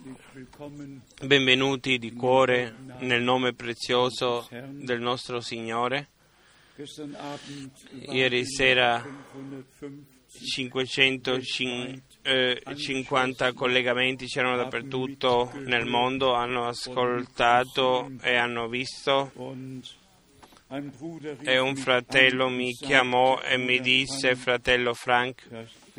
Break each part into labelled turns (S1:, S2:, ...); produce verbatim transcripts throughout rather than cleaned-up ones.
S1: Benvenuti di cuore nel nome prezioso del nostro Signore. Ieri sera cinquecentocinquanta collegamenti c'erano dappertutto nel mondo, hanno ascoltato e hanno visto. E un fratello mi chiamò e mi disse, fratello Frank,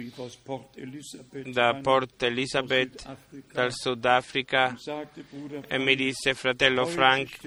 S1: da Port Elizabeth, dal Sudafrica, e mi disse, fratello Frank,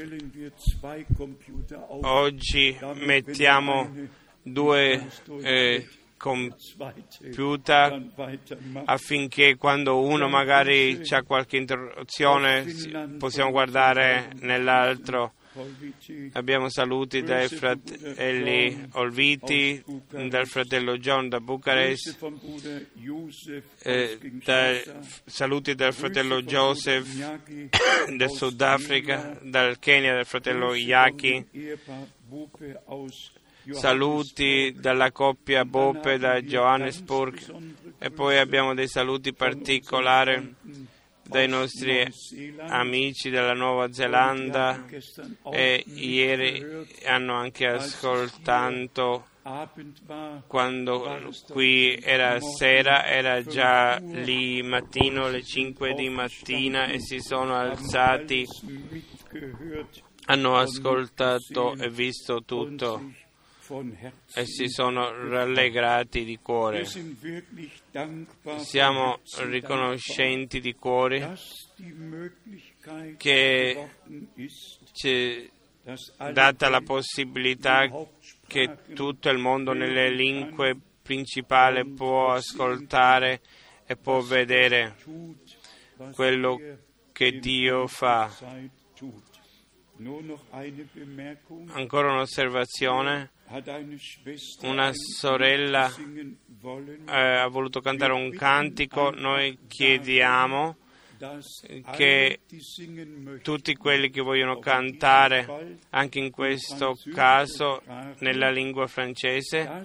S1: oggi mettiamo due eh, computer affinché quando uno magari ha qualche interruzione possiamo guardare nell'altro. Abbiamo saluti dai fratelli Olviti, dal fratello John da Bucarest, eh, dai, saluti dal fratello Joseph del Sudafrica, dal Kenya del fratello Yaki, saluti dalla coppia Bope da Johannesburg, e poi abbiamo dei saluti particolari dai nostri amici della Nuova Zelanda, e ieri hanno anche ascoltato quando qui era sera, era già lì mattino, alle cinque di mattina, e si sono alzati, hanno ascoltato e visto tutto e si sono rallegrati di cuore. Siamo riconoscenti di cuore che ci è data la possibilità che tutto il mondo nelle lingue principali può ascoltare e può vedere quello che Dio fa. Ancora un'osservazione. Una sorella eh, ha voluto cantare un cantico. Noi chiediamo che tutti quelli che vogliono cantare, anche in questo caso nella lingua francese,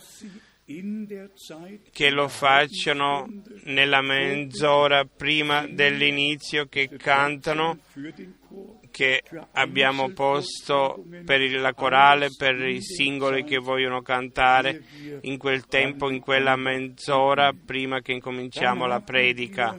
S1: che lo facciano nella mezz'ora prima dell'inizio, che cantano, che abbiamo posto per la corale, per i singoli che vogliono cantare in quel tempo, in quella mezz'ora prima che incominciamo la predica.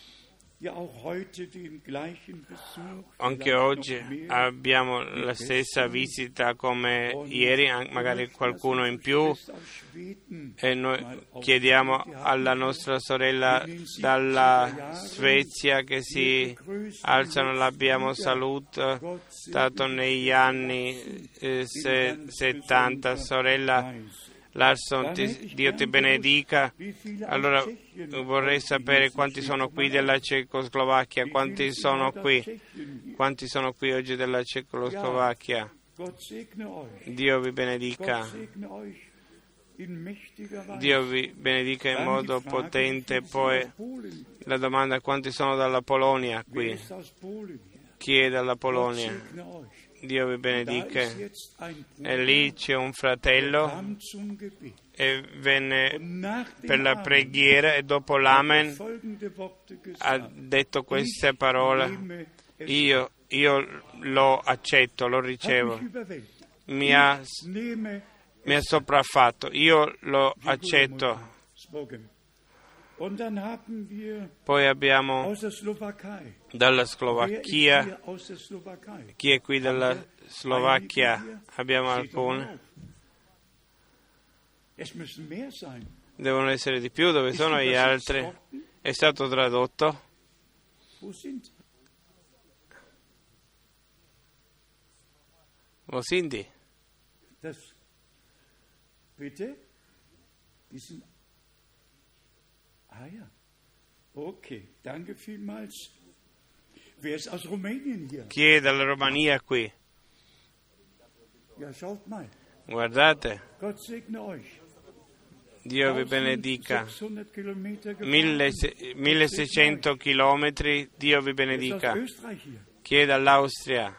S1: Anche oggi abbiamo la stessa visita come ieri, magari qualcuno in più, e noi chiediamo alla nostra sorella dalla Svezia che si alzano. L'abbiamo salutato negli anni eh, se, settanta. Sorella Larson, ti, Dio ti benedica. Allora vorrei sapere quanti sono qui della Cecoslovacchia, quanti sono qui, quanti sono qui oggi della Cecoslovacchia. Dio vi benedica. Dio vi benedica in modo potente. Poi la domanda: quanti sono dalla Polonia qui? Chi è dalla Polonia? Dio vi benedica. E lì c'è un fratello e venne per la preghiera, e dopo l'amen ha detto queste parole: io, io lo accetto, lo ricevo, mi ha, mi ha sopraffatto, io lo accetto. Poi abbiamo dalla Slovacchia. Chi è qui dalla Slovacchia? Abbiamo alcune. Devono essere di più. Dove sono gli altri? È stato tradotto? Wo sind die?
S2: Ah ja, ok, danke vielmals. Wer ist aus Rumänien hier?
S1: Chi è dalla Romania qui?
S2: Ja, schaut mal.
S1: Guardate.
S2: Gott segne euch.
S1: Dio vi benedica. milleseicento chilometri, Dio vi benedica. Chi è dall'Austria?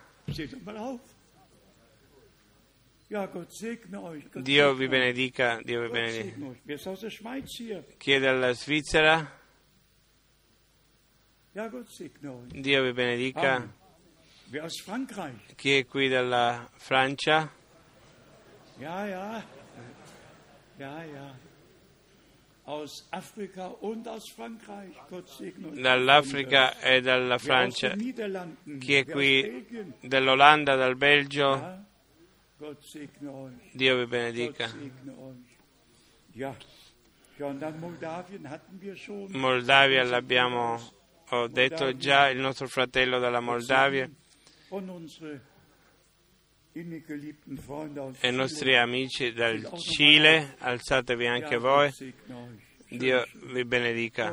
S1: Dio vi benedica, Dio vi benedica. Chi è dalla Svizzera? Dio vi benedica. Chi è qui dalla Francia?
S2: Ja, ja, ja, ja. Aus Afrika und aus Frankreich. Gott segne euch.
S1: Dall'Africa e dalla Francia. Chi è qui dall'Olanda, dal Belgio?
S2: Gott segne euch.
S1: Dio vi benedica.
S2: Gott segne euch. Ja. Ja, und dann Moldawien hatten wir schon.
S1: Moldavia l'abbiamo ho detto già, il nostro fratello dalla Moldavia.
S2: Und unsere innig geliebten Freunde aus
S1: E i nostri amici dal Cile, alzatevi anche voi. Dio vi benedica.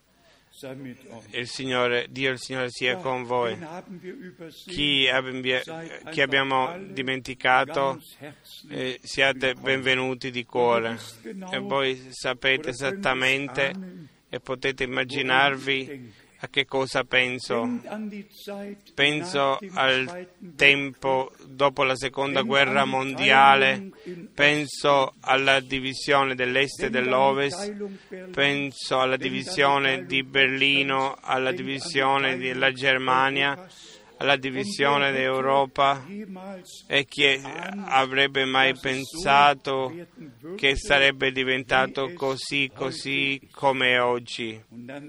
S1: Il Signore, Dio il Signore sia con voi. Chi, abbia, chi abbiamo dimenticato, eh, siate benvenuti di cuore. E voi sapete esattamente e potete immaginarvi a che cosa penso. Penso al tempo dopo la seconda guerra mondiale, penso alla divisione dell'est e dell'ovest, penso alla divisione di Berlino, alla divisione della Germania, alla divisione d'Europa. E chi avrebbe mai pensato che sarebbe diventato così, così come è oggi?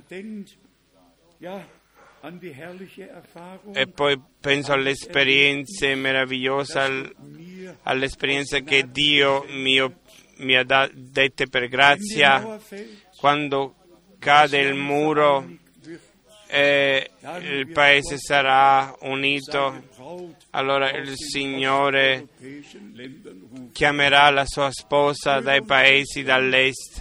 S1: E poi penso alle esperienze meravigliose, all'esperienza che Dio mio, mi ha da, dette per grazia. Quando cade il muro e il paese sarà unito, allora il Signore chiamerà la sua sposa dai paesi dall'est.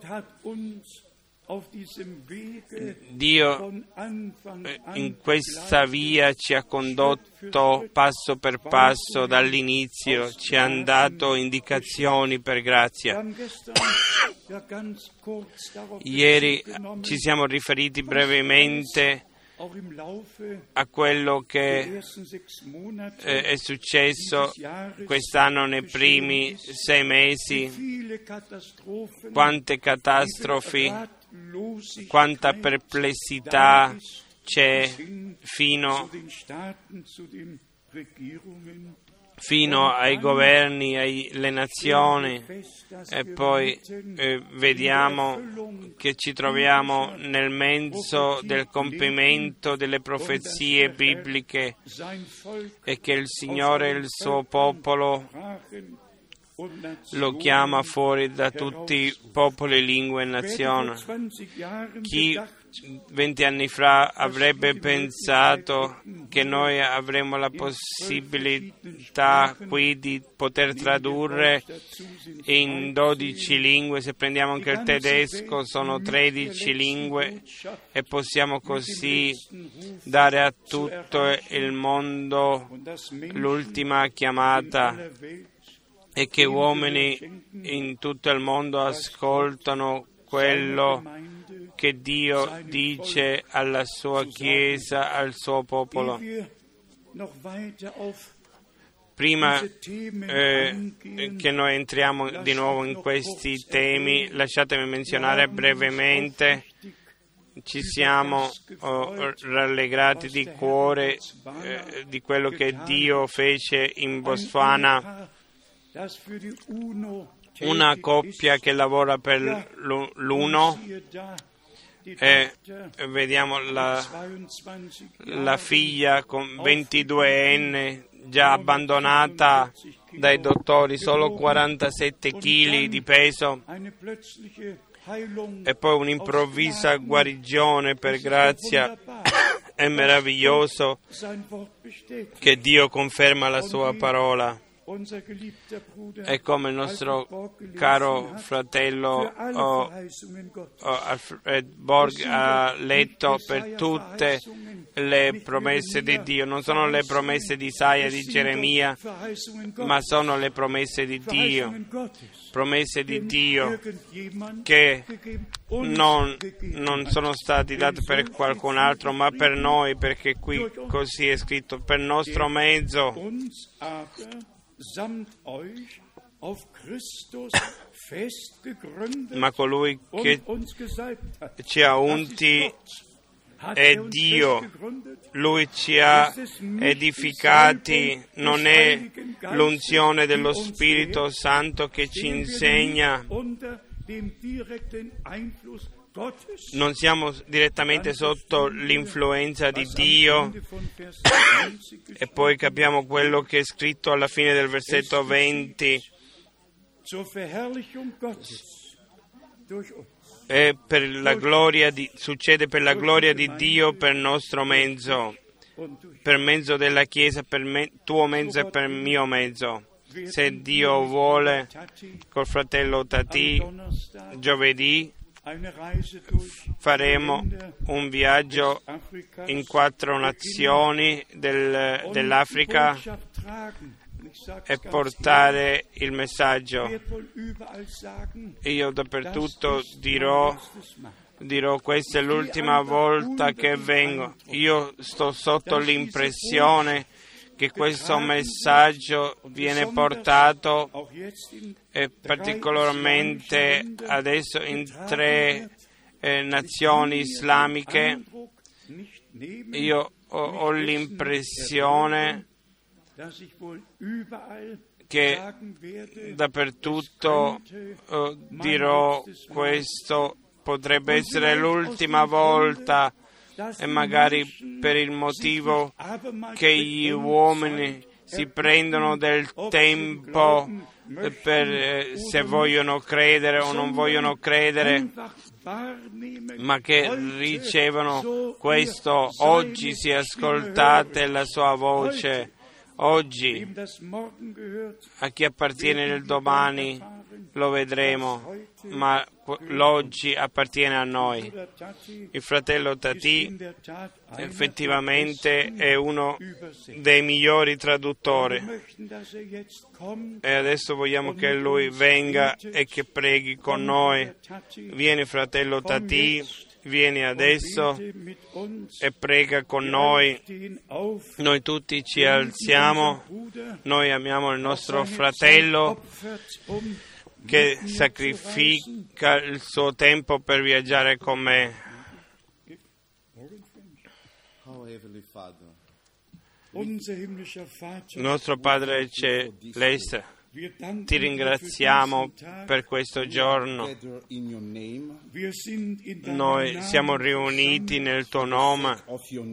S1: Dio in questa via ci ha condotto passo per passo dall'inizio, ci ha dato indicazioni per grazia. Ieri ci siamo riferiti brevemente a quello che è successo quest'anno nei primi sei mesi, quante catastrofi, quanta perplessità c'è fino, fino ai governi, alle nazioni, e poi eh, vediamo che ci troviamo nel mezzo del compimento delle profezie bibliche e che il Signore e il suo popolo lo chiama fuori da tutti i popoli, lingue e nazioni. Chi venti anni fa avrebbe pensato che noi avremmo la possibilità qui di poter tradurre in dodici lingue? Se prendiamo anche il tedesco sono tredici lingue, e possiamo così dare a tutto il mondo l'ultima chiamata, e che uomini in tutto il mondo ascoltano quello che Dio dice alla sua Chiesa, al suo popolo. Prima eh, che noi entriamo di nuovo in questi temi, lasciatemi menzionare brevemente: ci siamo oh, rallegrati di cuore eh, di quello che Dio fece in Botswana. Una coppia che lavora per l'UNO, e vediamo la, la figlia con ventiduenne già abbandonata dai dottori, solo quarantasette chili di peso, e poi un'improvvisa guarigione per grazia. È meraviglioso che Dio conferma la sua parola. È come il nostro caro fratello oh, oh, Alfred Borg ha letto per tutte le promesse di Dio. Non sono le promesse di Isaia e di Geremia, ma sono le promesse di Dio. Promesse di Dio che non, non sono state date per qualcun altro, ma per noi, perché qui così è scritto, per nostro mezzo. Ma colui che ci ha unti è Dio, Lui ci ha edificati, non è l'unzione dello Spirito Santo che ci insegna. Non siamo direttamente sotto l'influenza di Dio. E poi capiamo quello che è scritto alla fine del versetto venti. E per la gloria di, succede per la gloria di Dio per nostro mezzo, per mezzo della Chiesa, per me, tuo mezzo e per mio mezzo. Se Dio vuole, col fratello Tati, giovedì faremo un viaggio in quattro nazioni del, dell'Africa e portare il messaggio. Io dappertutto dirò, dirò questa è l'ultima volta che vengo. Io sto sotto l'impressione che questo messaggio viene portato e particolarmente adesso in tre eh, nazioni islamiche. Io ho, ho l'impressione che dappertutto eh, dirò questo, potrebbe essere l'ultima volta, e magari per il motivo che gli uomini si prendono del tempo per eh, se vogliono credere o non vogliono credere, ma che ricevono questo. Oggi si ascoltate la sua voce. Oggi a chi appartiene il domani lo vedremo, ma l'oggi appartiene a noi. Il fratello Tati effettivamente è uno dei migliori traduttori e adesso vogliamo che lui venga e che preghi con noi. Vieni fratello Tati, vieni adesso e prega con noi. Noi tutti ci alziamo, noi amiamo il nostro fratello che sacrifica il suo tempo per viaggiare con me. Nostro Padre Celeste, ti ringraziamo per questo giorno. Noi siamo riuniti nel tuo nome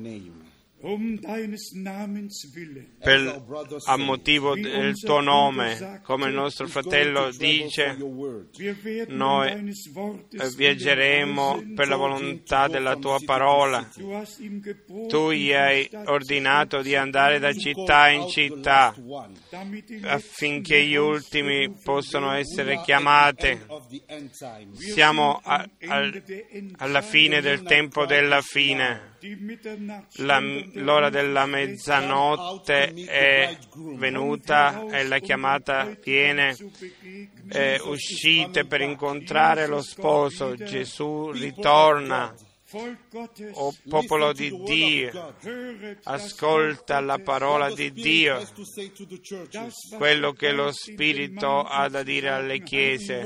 S1: per, a motivo del tuo nome, come il nostro fratello dice, noi viaggeremo per la volontà della tua parola. Tu gli hai ordinato di andare da città in città affinché gli ultimi possano essere chiamati. Siamo a, a, alla fine del tempo della fine. La, l'ora della mezzanotte è venuta e la chiamata viene. Eh, uscite per incontrare lo sposo. Gesù ritorna. O popolo di Dio, ascolta la parola di Dio, quello che lo Spirito ha da dire alle chiese,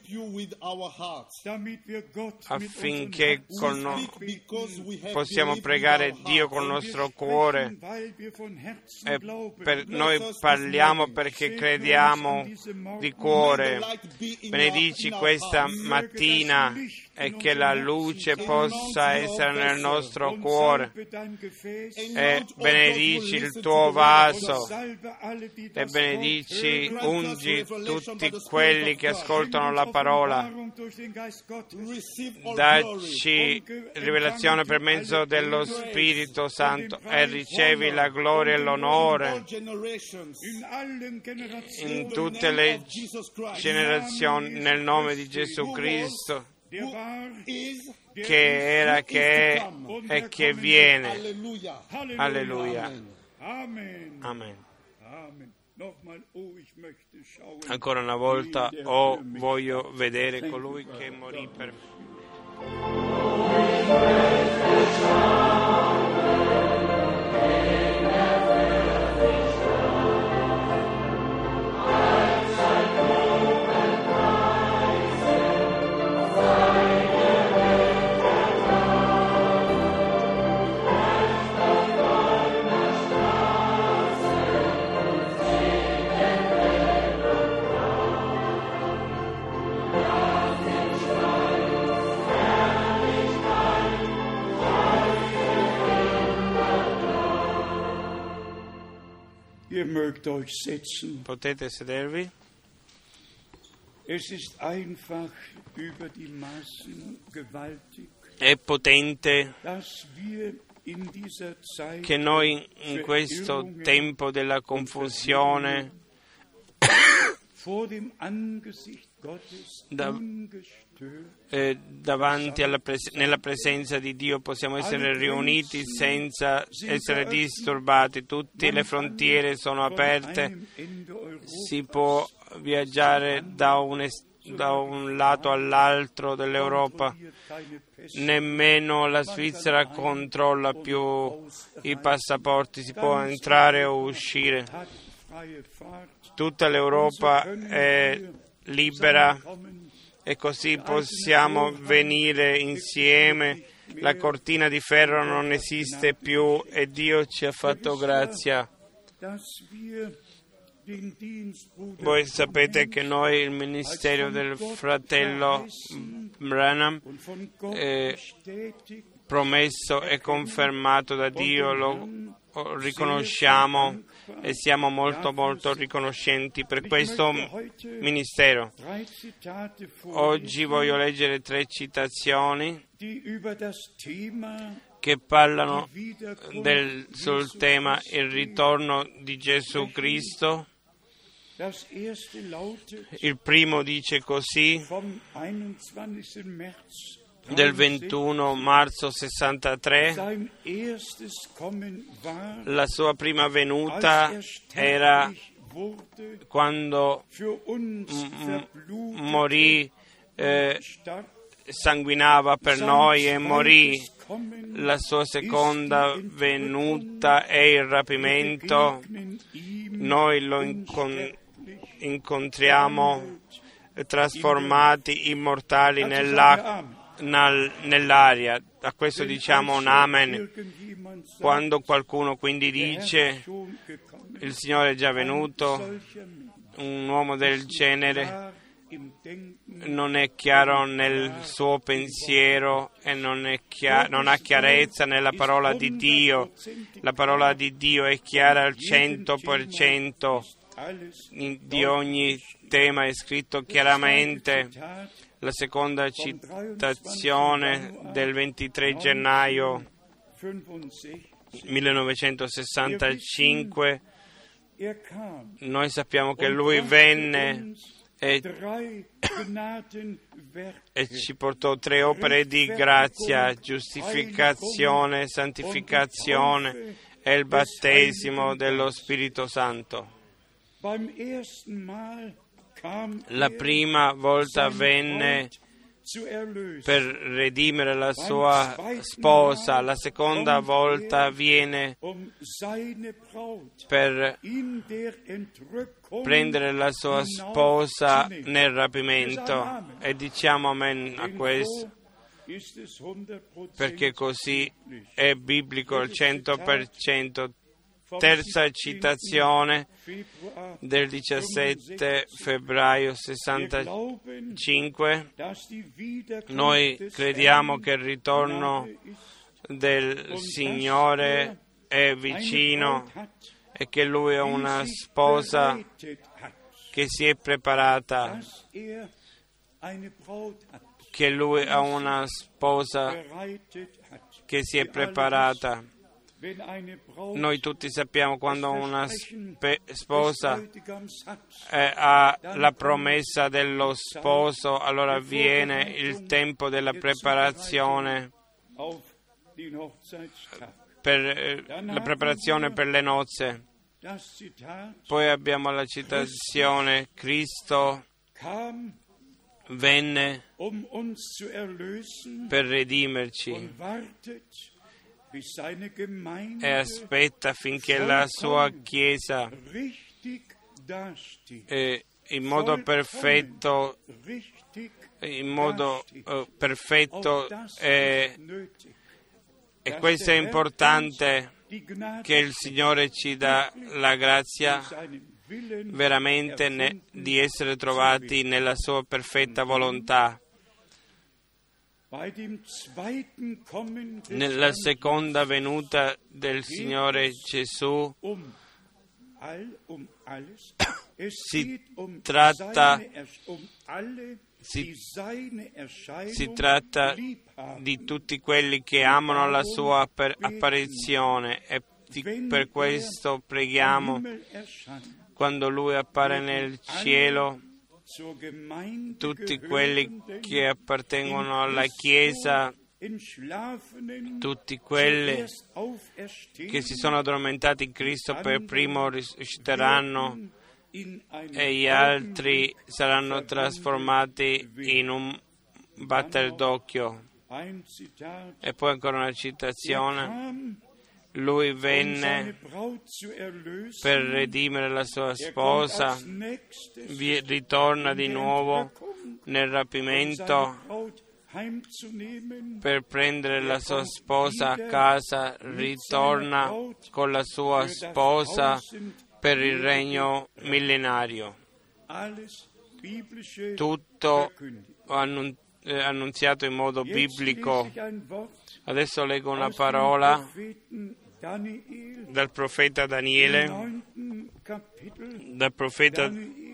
S1: affinché con no- possiamo pregare Dio con il nostro cuore. E per noi parliamo perché crediamo di cuore. Benedici questa mattina e che la luce possa essere nel nostro cuore, e benedici il tuo vaso e benedici, ungi tutti quelli che ascoltano la parola. Dacci rivelazione per mezzo dello Spirito Santo e ricevi la gloria e l'onore in tutte le generazioni nel nome di Gesù Cristo, che era, che è e che viene. Alleluia. Amen. Ancora una volta, oh, voglio vedere colui che morì per me.
S2: Ihr mögt euch setzen.
S1: Potete sedervi.
S2: Es ist einfach über die Maßen gewaltig,
S1: È potente
S2: dass wir in dieser Zeit
S1: che noi in questo tempo della confusione
S2: vor dem Angesicht Gottes
S1: da,
S2: ungestört
S1: eh, davanti alla pres- nella presenza di Dio possiamo essere riuniti senza essere disturbati. Tutte le frontiere sono aperte, si può viaggiare da un, est- da un lato all'altro dell'Europa. Nemmeno la Svizzera controlla più i passaporti, si può entrare o uscire. Tutta l'Europa è libera e così possiamo venire insieme. La cortina di ferro non esiste più e Dio ci ha fatto grazia. Voi sapete che noi, il ministero del fratello Branham, è promesso e confermato da Dio, lo riconosciamo e siamo molto molto riconoscenti per questo ministero. Oggi voglio leggere tre citazioni che parlano del, sul tema il ritorno di Gesù Cristo. Il primo dice così, del ventuno marzo sessantatré, la sua prima venuta era quando m- morì, eh, sanguinava per noi e morì. La sua seconda venuta è il rapimento. Noi lo incon- incontriamo trasformati immortali nell'acqua. Nell'aria. A questo diciamo un amen. Quando qualcuno quindi dice il Signore è già venuto, un uomo del genere non è chiaro nel suo pensiero e non, è chia- non ha chiarezza nella parola di Dio. La parola di Dio è chiara al cento per cento, di ogni tema è scritto chiaramente. La seconda citazione del ventitré gennaio millenovecentosessantacinque, noi sappiamo che lui venne e, e ci portò tre opere di grazia: giustificazione, santificazione e il battesimo dello Spirito Santo. La prima volta venne per redimere la sua sposa, la seconda volta viene per prendere la sua sposa nel rapimento, e diciamo amen a questo, perché così è biblico al cento per cento. Terza citazione del diciassette febbraio sessantacinque. Noi crediamo che il ritorno del Signore è vicino e che Lui è una sposa che si è preparata, che Lui è una sposa che si è preparata. Noi tutti sappiamo quando una spe- sposa eh, ha la promessa dello sposo, allora viene il tempo della preparazione per eh, la preparazione per le nozze. Poi abbiamo la citazione: Cristo venne per redimerci e aspetta finché la sua Chiesa eh, in modo perfetto in modo eh, perfetto eh, e questo è importante, che il Signore ci dà la grazia veramente ne, di essere trovati nella sua perfetta volontà. Nella seconda venuta del Signore Gesù si tratta, si, si tratta di tutti quelli che amano la sua apparizione, e per questo preghiamo quando Lui appare nel cielo. Tutti quelli che appartengono alla Chiesa, tutti quelli che si sono addormentati in Cristo per primo risusciteranno, e gli altri saranno trasformati in un batter d'occhio. E poi ancora una citazione: Lui venne per redimere la sua sposa, vi ritorna di nuovo nel rapimento per prendere la sua sposa a casa, ritorna con la sua sposa per il regno millenario. Tutto annun- eh, annunziato in modo biblico. Adesso leggo una parola dal profeta Daniele, dal profeta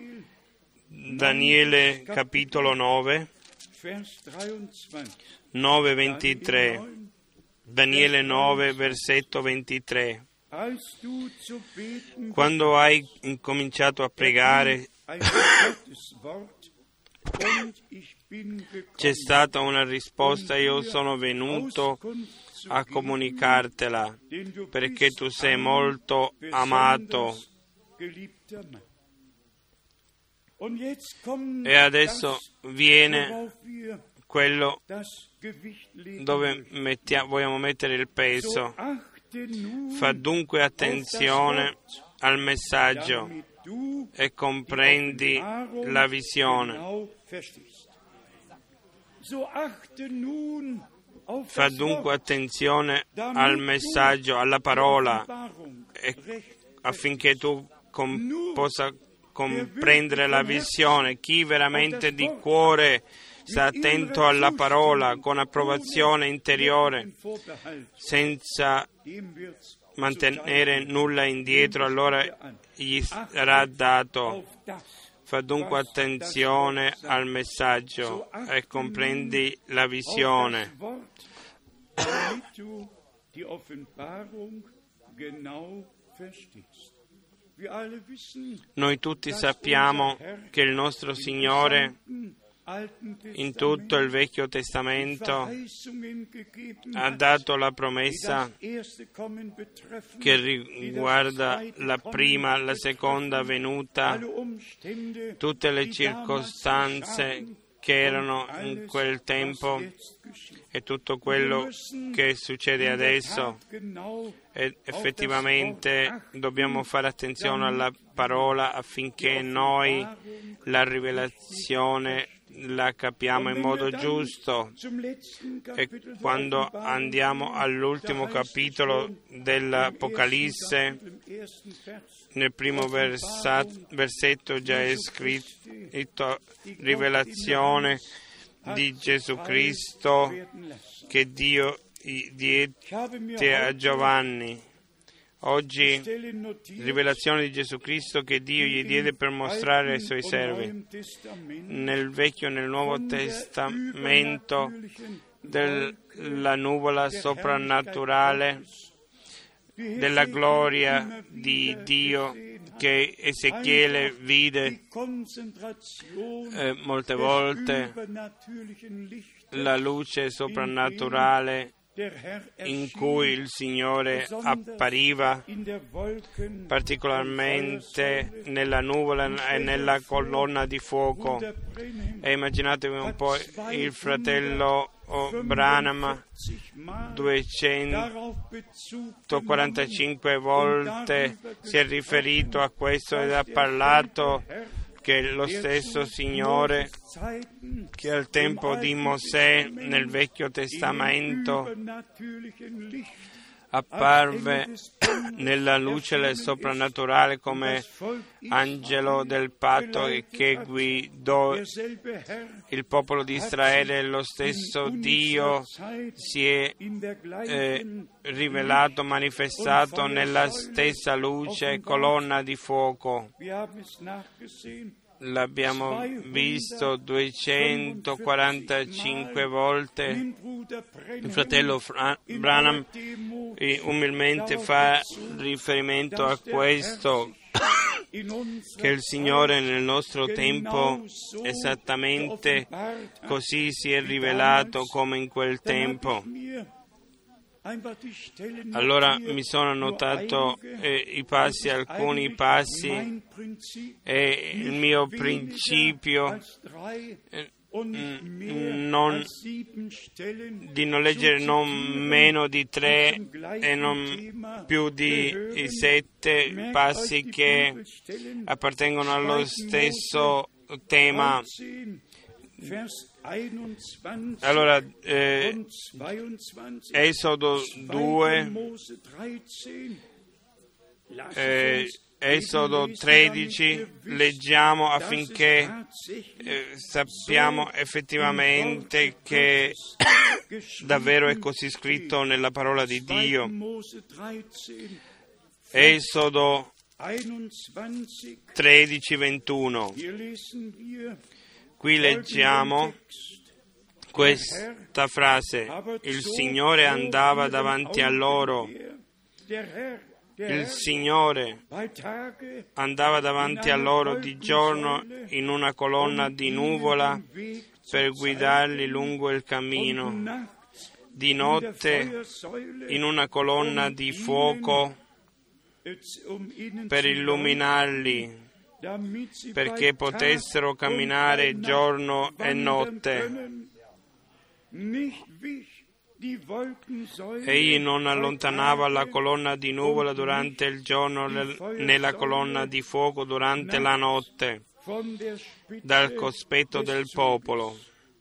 S1: Daniele capitolo nove, nove ventitré. Daniele nove versetto ventitré. Quando hai incominciato a pregare, c'è stata una risposta, io sono venuto a comunicartela, perché tu sei molto amato. E adesso viene quello dove mettia, vogliamo mettere il peso. Fa dunque attenzione al messaggio e comprendi la visione. Fa dunque attenzione al messaggio, alla parola, e, affinché tu com- possa comprendere la visione. Chi veramente di cuore sta attento alla parola con approvazione interiore, senza mantenere nulla indietro, allora gli sarà dato. Fa dunque attenzione al messaggio e comprendi la visione. Noi tutti sappiamo che il nostro Signore in tutto il Vecchio Testamento ha dato la promessa che riguarda la prima, la seconda venuta, tutte le circostanze che erano in quel tempo e tutto quello che succede adesso. E effettivamente dobbiamo fare attenzione alla parola affinché noi la rivelazione la capiamo in modo giusto. E quando andiamo all'ultimo capitolo dell'Apocalisse, nel primo versa- versetto già è scritto rivelazione di Gesù Cristo che Dio diede a Giovanni. Oggi, rivelazione di Gesù Cristo che Dio gli diede per mostrare ai Suoi servi. Nel Vecchio e nel Nuovo Testamento, della nuvola soprannaturale, della gloria di Dio che Ezechiele vide eh, molte volte, la luce soprannaturale in cui il Signore appariva, particolarmente nella nuvola e nella colonna di fuoco. E immaginatevi un po' il fratello Branham, duecentoquarantacinque volte si è riferito a questo ed ha parlato che lo stesso Signore che al tempo di Mosè nel Vecchio Testamento apparve nella luce soprannaturale come angelo del patto che guidò il popolo di Israele. Lo stesso Dio si è eh, rivelato, manifestato nella stessa luce, colonna di fuoco. L'abbiamo visto duecentoquarantacinque volte. Il fratello Branham umilmente fa riferimento a questo, che il Signore nel nostro tempo esattamente così si è rivelato come in quel tempo. Allora mi sono annotato eh, i passi, alcuni passi, e il mio principio eh, non, di non leggere non meno di tre e non più di sette passi che appartengono allo stesso tema. Allora, eh, Esodo due, eh, Esodo tredici, leggiamo affinché eh, sappiamo effettivamente che davvero è così scritto nella parola di Dio. Esodo tredici ventuno. Qui leggiamo questa frase: il Signore andava davanti a loro, il Signore andava davanti a loro di giorno in una colonna di nuvola per guidarli lungo il cammino, di notte in una colonna di fuoco per illuminarli, perché potessero camminare giorno e notte. Egli non allontanava la colonna di nuvola durante il giorno né la colonna di fuoco durante la notte dal cospetto del popolo.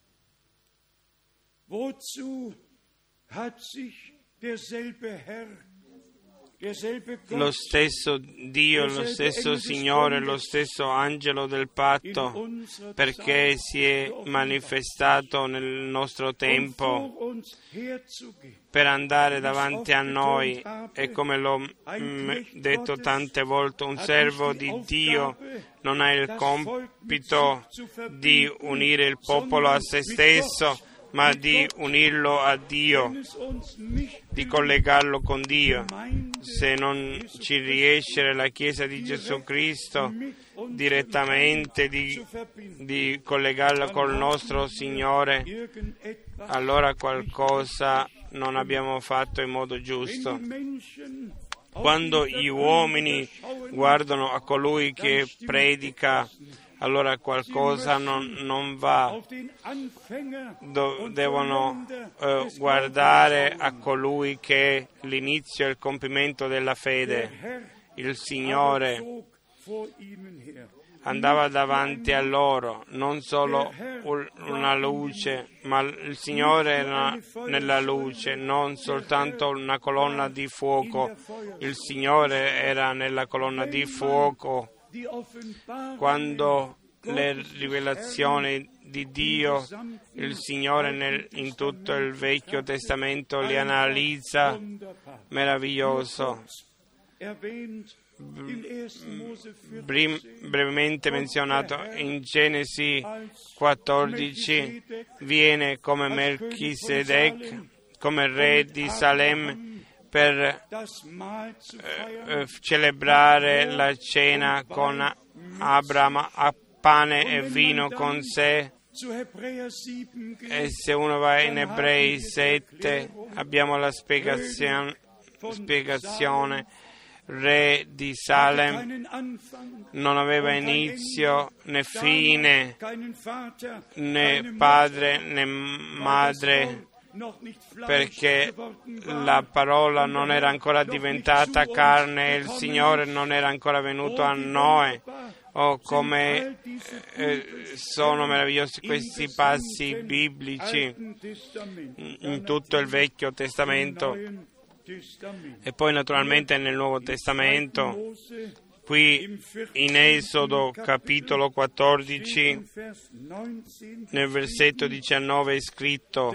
S1: Lo stesso Dio, lo stesso Signore, lo stesso angelo del patto, perché si è manifestato nel nostro tempo per andare davanti a noi, e come l'ho detto tante volte, un servo di Dio non ha il compito di unire il popolo a se stesso, ma di unirlo a Dio, di collegarlo con Dio. Se non ci riesce la Chiesa di Gesù Cristo direttamente di, di collegarla col nostro Signore, allora qualcosa non abbiamo fatto in modo giusto. Quando gli uomini guardano a colui che predica, allora qualcosa non, non va. Do, devono eh, guardare a colui che è l'inizio e il compimento della fede. Il Signore andava davanti a loro, non solo una luce, ma il Signore era nella luce, non soltanto una colonna di fuoco. Il Signore era nella colonna di fuoco. Quando le rivelazioni di Dio, il Signore nel, in tutto il Vecchio Testamento li analizza, meraviglioso. Brim, brevemente menzionato in Genesi quattordici, viene come Melchisedec, come re di Salem, per eh, celebrare la cena con Abramo, a pane e vino con sé. E se uno va in Ebrei sette, abbiamo la spiegazione, spiegazione. Re di Salem non aveva inizio né fine, né padre né madre, perché la parola non era ancora diventata carne e il Signore non era ancora venuto a noi. Oh, come eh, sono meravigliosi questi passi biblici in tutto il Vecchio Testamento E poi naturalmente nel Nuovo Testamento, qui in Esodo capitolo quattordici, nel versetto diciannove è scritto: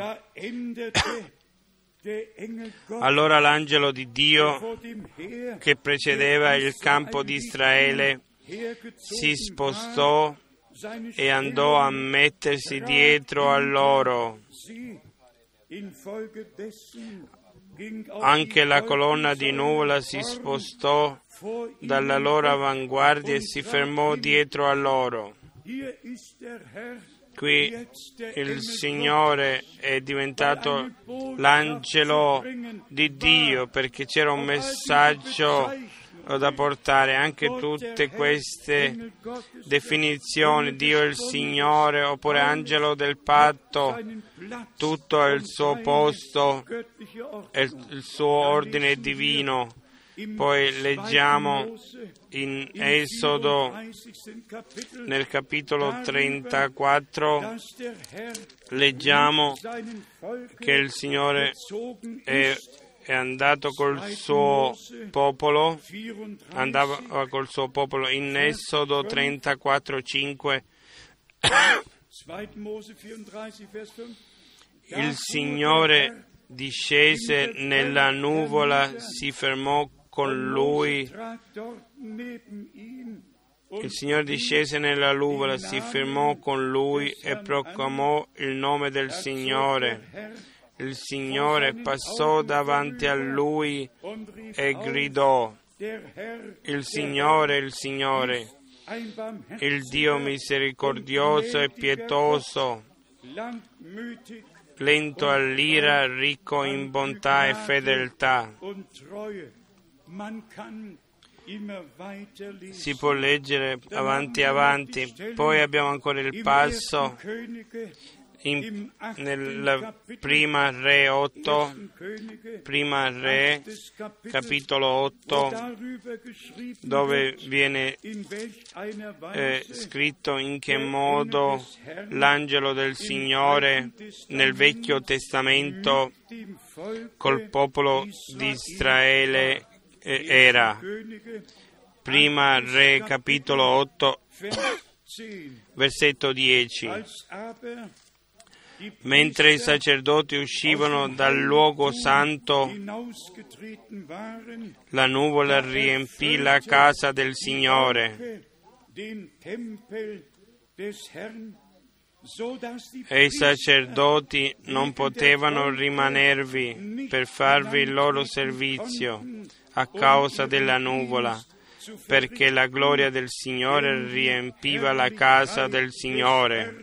S1: allora l'angelo di Dio che precedeva il campo di Israele si spostò e andò a mettersi dietro a loro. Anche la colonna di nuvola si spostò dalla loro avanguardia e si fermò dietro a loro. Qui il Signore è diventato l'angelo di Dio perché c'era un messaggio da portare. Anche tutte queste definizioni, Dio è il Signore oppure angelo del patto, tutto ha il suo posto e il suo ordine divino. Poi leggiamo in Esodo nel capitolo trentaquattro, leggiamo che il Signore è, è andato col suo popolo, andava col suo popolo in Esodo trentaquattro cinque. Il Signore discese nella nuvola, si fermò con lui. Il Signore discese nella nuvola, si fermò con lui e proclamò il nome del Signore. Il Signore passò davanti a lui e gridò: il Signore, il Signore, il Dio misericordioso e pietoso, lento all'ira, ricco in bontà e fedeltà. Si può leggere avanti avanti. Poi abbiamo ancora il passo in, nella prima Re otto, prima Re capitolo otto, dove viene eh, scritto in che modo l'angelo del Signore nel Vecchio Testamento col popolo di Israele eh, era. Prima Re capitolo otto, versetto dieci. Mentre i sacerdoti uscivano dal luogo santo, la nuvola riempì la casa del Signore e i sacerdoti non potevano rimanervi per farvi il loro servizio a causa della nuvola, perché la gloria del Signore riempiva la casa del Signore.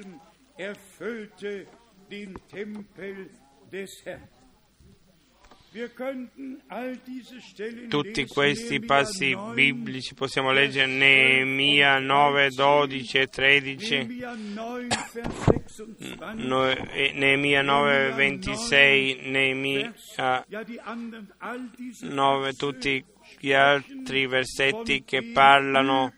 S1: Tutti questi passi biblici possiamo leggere Neemia nove, dodici e tredici, Neemia nove, ventisei, Neemia nove, tutti gli altri versetti che parlano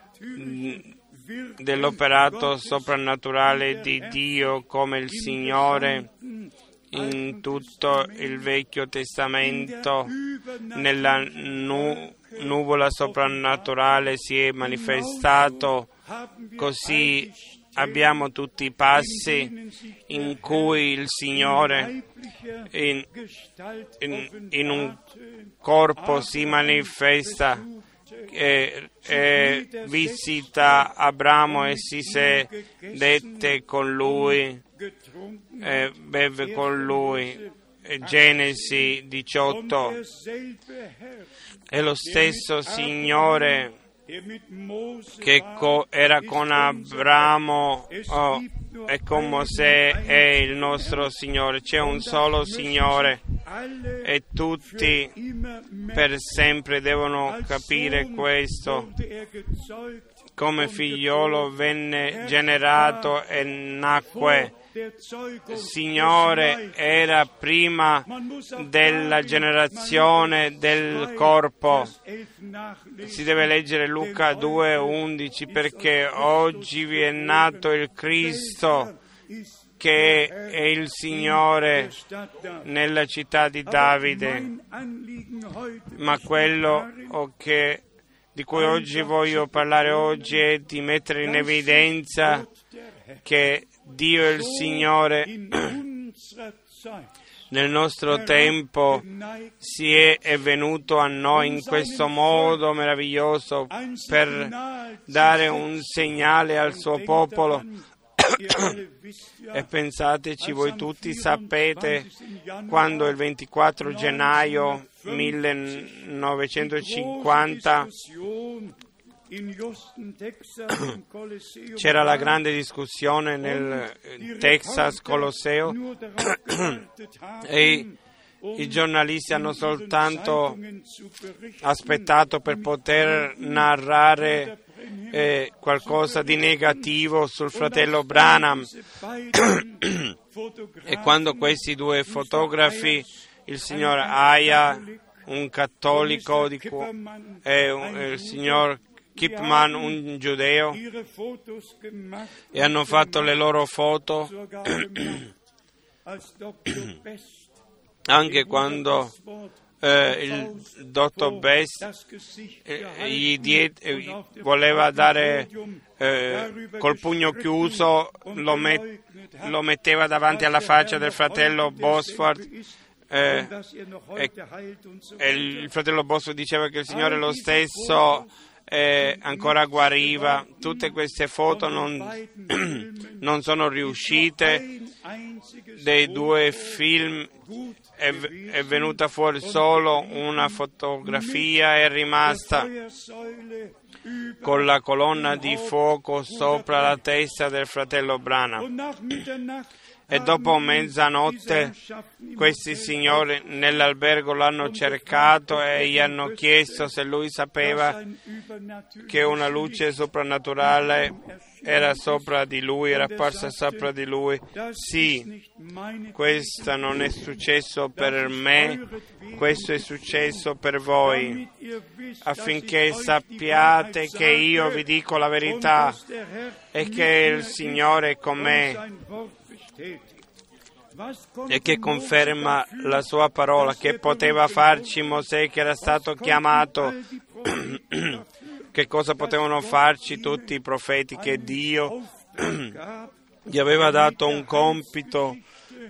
S1: dell'operato soprannaturale di Dio come il Signore in tutto il Vecchio Testamento. Nella nu- nuvola soprannaturale si è manifestato, così abbiamo tutti i passi in cui il Signore in, in, in un corpo si manifesta e, e visita Abramo e si sedette con lui e beve con lui. Genesi diciotto. È lo stesso Signore che co- era con Abramo oh, e con Mosè è il nostro Signore. C'è un solo Signore e tutti per sempre devono capire questo. Come figliolo venne generato e nacque. Il Signore era prima della generazione del corpo. Si deve leggere Luca due undici, perché oggi vi è nato il Cristo, che è il Signore nella città di Davide, ma quello che, di cui oggi voglio parlare oggi è di mettere in evidenza che Dio è il Signore nel nostro tempo, si è, è venuto a noi in questo modo meraviglioso per dare un segnale al suo popolo. E pensateci, voi tutti sapete, quando il ventiquattro gennaio millenovecentocinquanta c'era la grande discussione nel Texas Colosseo e i giornalisti hanno soltanto aspettato per poter narrare eh, qualcosa di negativo sul fratello Branham. E quando questi due fotografi, il signor Aya, un cattolico, di cu- e un, il signor Kipman, un giudeo, e hanno fatto le loro foto, anche quando eh, il dottor Best eh, gli die, eh, voleva dare eh, col pugno chiuso, lo, met, lo metteva davanti alla faccia del fratello Bosworth. Eh, e, e il fratello Bosworth diceva che il Signore è lo stesso, eh, ancora guariva. Tutte queste foto non, non sono riuscite. Dei due film è, è venuta fuori solo una fotografia, è rimasta con la colonna di fuoco sopra la testa del fratello Branham. E dopo mezzanotte questi signori nell'albergo l'hanno cercato e gli hanno chiesto se lui sapeva che una luce soprannaturale era sopra di lui, era apparsa sopra di lui. Sì, questo non è successo per me, questo è successo per voi, affinché sappiate che io vi dico la verità e che il Signore è con me e che conferma la sua parola. Che poteva farci Mosè, che era stato chiamato? Che cosa potevano farci tutti i profeti? Che Dio gli aveva dato un compito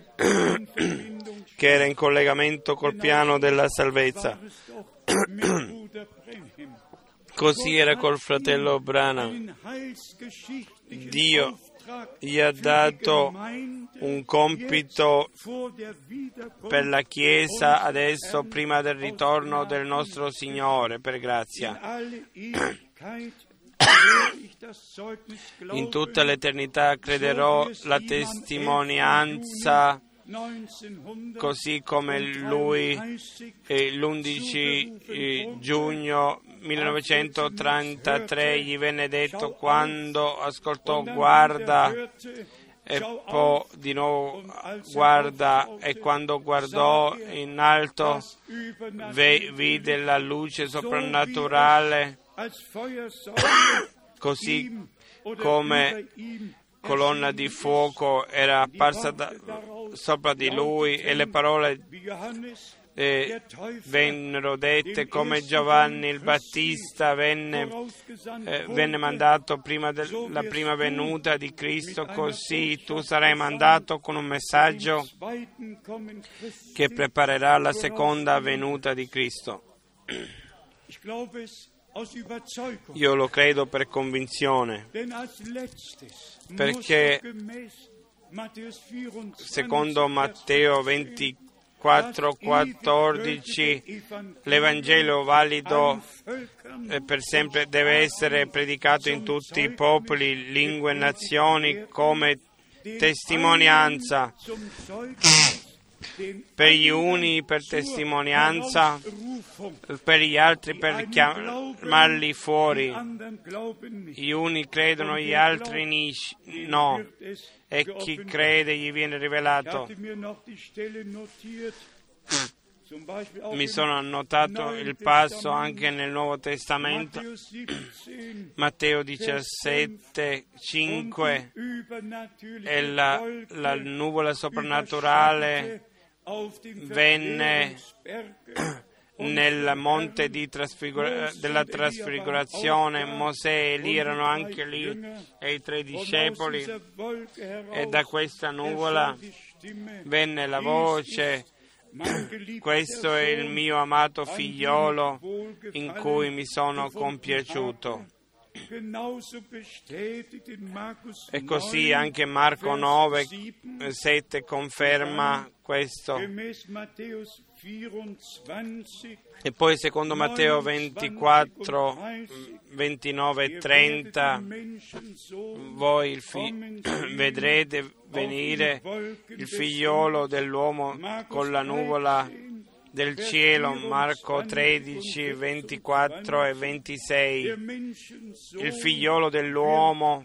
S1: che era in collegamento col piano della salvezza. Così era col fratello Branham. Dio gli ha dato un compito per la Chiesa adesso, prima del ritorno del nostro Signore, per grazia. In tutta l'eternità crederò la testimonianza, così come lui eh, l'undici giugno millenovecentotrentatré gli venne detto, quando ascoltò guarda, e poi di nuovo guarda, e quando guardò in alto ve- vide la luce soprannaturale, così come colonna di fuoco era apparsa da, sopra di lui, e le parole eh, vennero dette, come Giovanni il Battista venne, eh, venne mandato prima della prima venuta di Cristo, così tu sarai mandato con un messaggio che preparerà la seconda venuta di Cristo. Io lo credo per convinzione, perché secondo Matteo ventiquattro quattordici l'Evangelo valido eh, per sempre deve essere predicato in tutti i popoli, lingue e nazioni come testimonianza, per gli uni per testimonianza, per gli altri per chiamarli fuori. Gli uni credono, gli altri no, e chi crede gli viene rivelato. Mi sono annotato il passo anche nel Nuovo Testamento, Matteo diciassette, cinque, e la, la nuvola soprannaturale venne nel monte di trasfigura- della trasfigurazione. Mosè e Elia erano anche lì, e i tre discepoli, e da questa nuvola venne la voce: questo è il mio amato figliolo in cui mi sono compiaciuto. E così anche Marco nove, sette conferma questo. E poi secondo Matteo ventiquattro, ventinove e trenta, voi il fi- vedrete venire il figliolo dell'uomo con la nuvola del cielo. Marco tredici, ventiquattro e ventisei. Il figliolo dell'uomo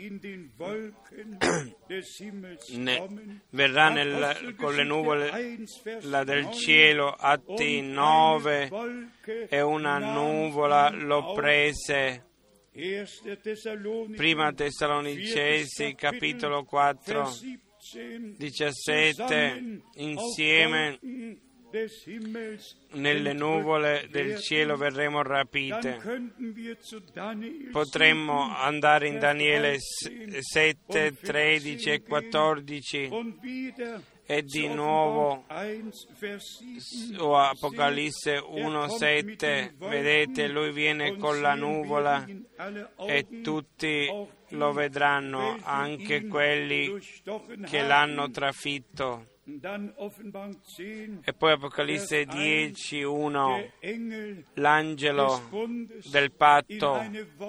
S1: ne, verrà nel, con le nuvole la del cielo. Atti nove, e una nuvola lo prese. Prima Tessalonicesi capitolo quattro, diciassette, insieme nelle nuvole del cielo verremo rapite. Potremmo andare in Daniele sette, tredici e quattordici, e di nuovo o Apocalisse uno, sette. Vedete, lui viene con la nuvola e tutti lo vedranno, anche quelli che l'hanno trafitto. E poi Apocalisse dieci, uno, l'angelo del patto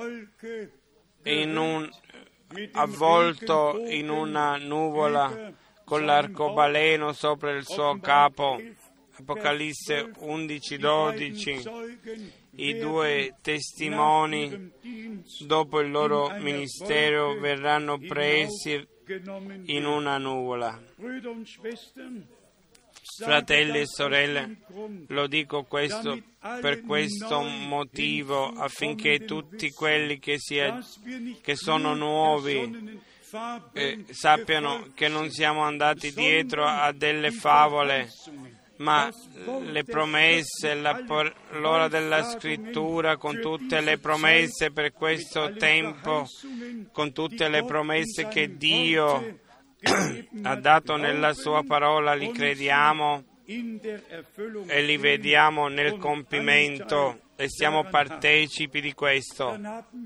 S1: in un, avvolto in una nuvola con l'arcobaleno sopra il suo capo. Apocalisse undici, dodici, i due testimoni dopo il loro ministero verranno presi in una nuvola. Fratelli e sorelle, lo dico questo per questo motivo, affinché tutti quelli che, sia, che sono nuovi eh, sappiano che non siamo andati dietro a delle favole, ma le promesse, la parola della Scrittura, con tutte le promesse per questo tempo, con tutte le promesse che Dio ha dato nella sua parola, li crediamo e li vediamo nel compimento e siamo partecipi di questo.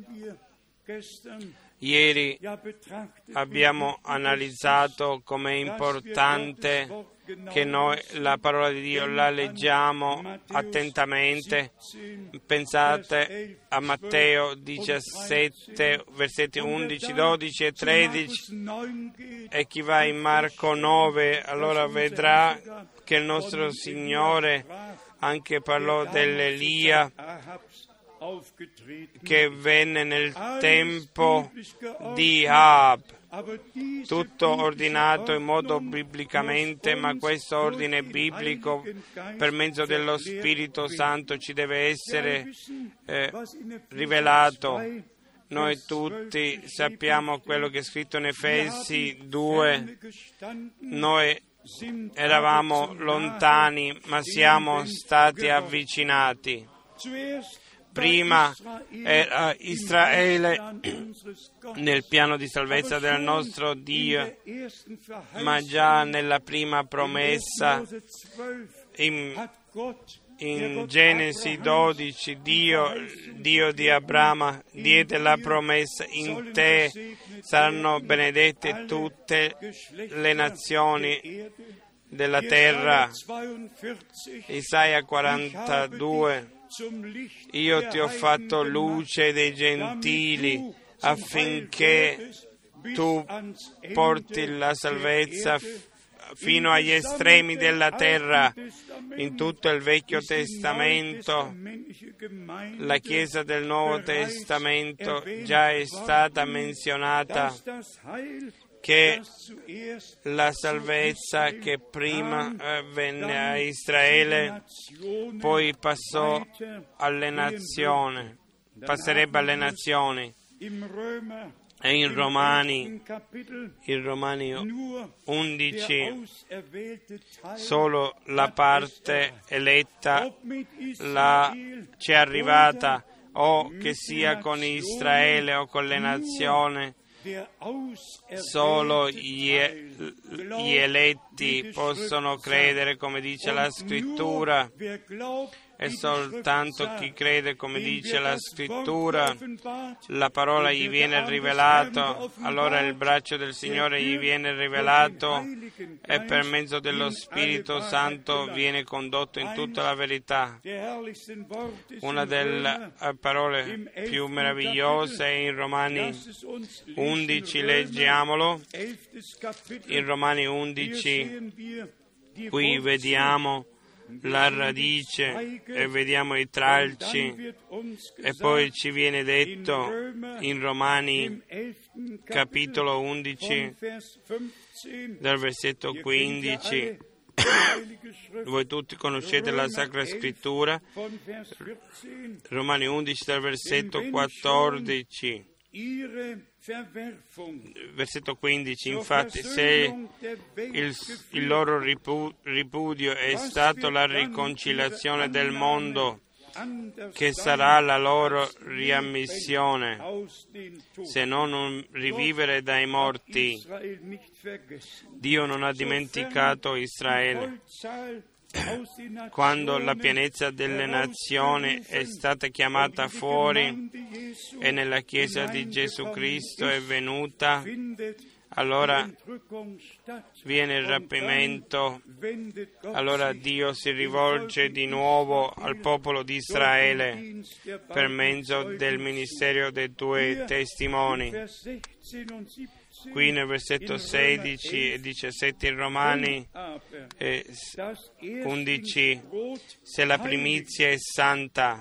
S1: Ieri abbiamo analizzato come è importante che noi la parola di Dio la leggiamo attentamente. Pensate a Matteo diciassette, versetti undici, dodici e tredici, e chi va in Marco nove allora vedrà che il nostro Signore anche parlò dell'Elia che venne nel tempo di Ahab, tutto ordinato in modo biblicamente, ma questo ordine biblico per mezzo dello Spirito Santo ci deve essere eh, rivelato. Noi tutti sappiamo quello che è scritto in Efesi due, noi eravamo lontani ma siamo stati avvicinati. Prima era Israele nel piano di salvezza del nostro Dio, ma già nella prima promessa in, in Genesi dodici Dio, Dio di Abramo diede la promessa: in te saranno benedette tutte le nazioni della terra. Isaia quarantadue, io ti ho fatto luce dei gentili affinché tu porti la salvezza fino agli estremi della terra. In tutto il Vecchio Testamento, la Chiesa del Nuovo Testamento già è stata menzionata che la salvezza che prima eh, venne a Israele, poi passò alle nazioni, passerebbe alle nazioni. E in Romani, in Romani undici, solo la parte eletta la, ci è arrivata, o che sia con Israele o con le nazioni. Solo gli, gli eletti possono credere, come dice la Scrittura, e soltanto chi crede, come dice la Scrittura, la parola gli viene rivelato, allora il braccio del Signore gli viene rivelato e per mezzo dello Spirito Santo viene condotto in tutta la verità. Una delle parole più meravigliose è in Romani undici, leggiamolo. In Romani undici, qui vediamo la radice e vediamo i tralci, e poi ci viene detto in Romani capitolo undici dal versetto quindici. Voi tutti conoscete la Sacra Scrittura. Romani undici dal versetto quattordici. Versetto quindici, infatti se il, il loro ripu, ripudio è stato la riconciliazione del mondo, che sarà la loro riammissione, se non un rivivere dai morti. Dio non ha dimenticato Israele. Quando la pienezza delle nazioni è stata chiamata fuori e nella Chiesa di Gesù Cristo è venuta, allora viene il rapimento, allora Dio si rivolge di nuovo al popolo di Israele per mezzo del ministero dei due testimoni. Qui nel versetto sedici e diciassette in Romani eh, undici, se la primizia è santa,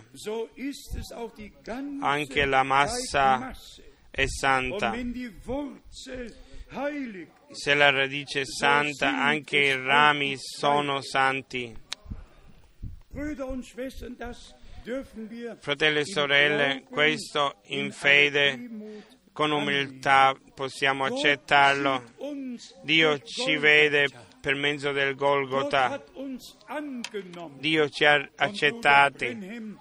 S1: anche la massa è santa. Se la radice è santa, anche i rami sono santi. Fratelli e sorelle, questo in fede, con umiltà possiamo accettarlo. Dio ci vede per mezzo del Golgota. Dio ci ha accettati.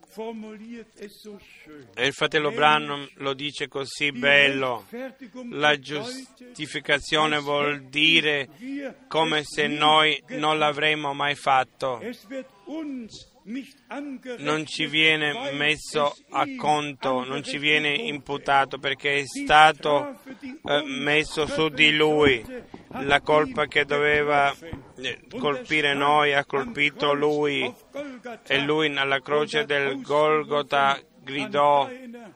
S1: E il fratello Branham lo dice così bello: la giustificazione vuol dire come se noi non l'avremmo mai fatto. Non ci viene messo a conto, non ci viene imputato, perché è stato eh, messo su di Lui. La colpa che doveva colpire noi ha colpito Lui, e Lui alla croce del Golgota gridò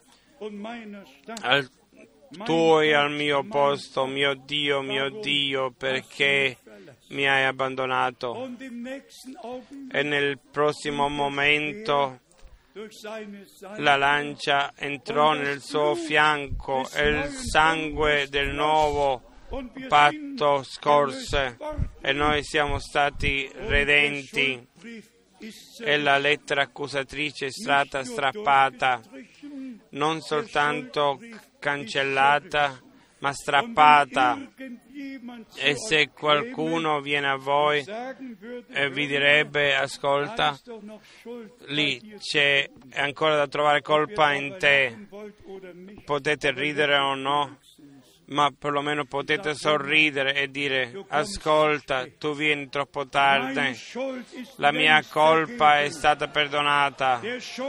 S1: al tuo e al mio posto: mio Dio, mio Dio, perché mi hai abbandonato? E nel prossimo momento la lancia entrò nel suo fianco e il sangue del nuovo patto scorse e noi siamo stati redenti, e la lettera accusatrice è stata strappata, non soltanto cancellata ma strappata. E se qualcuno viene a voi e vi direbbe: ascolta, lì c'è ancora da trovare colpa in te, potete ridere o no, ma perlomeno potete sorridere e dire: ascolta, tu vieni troppo tardi, la mia colpa è stata perdonata,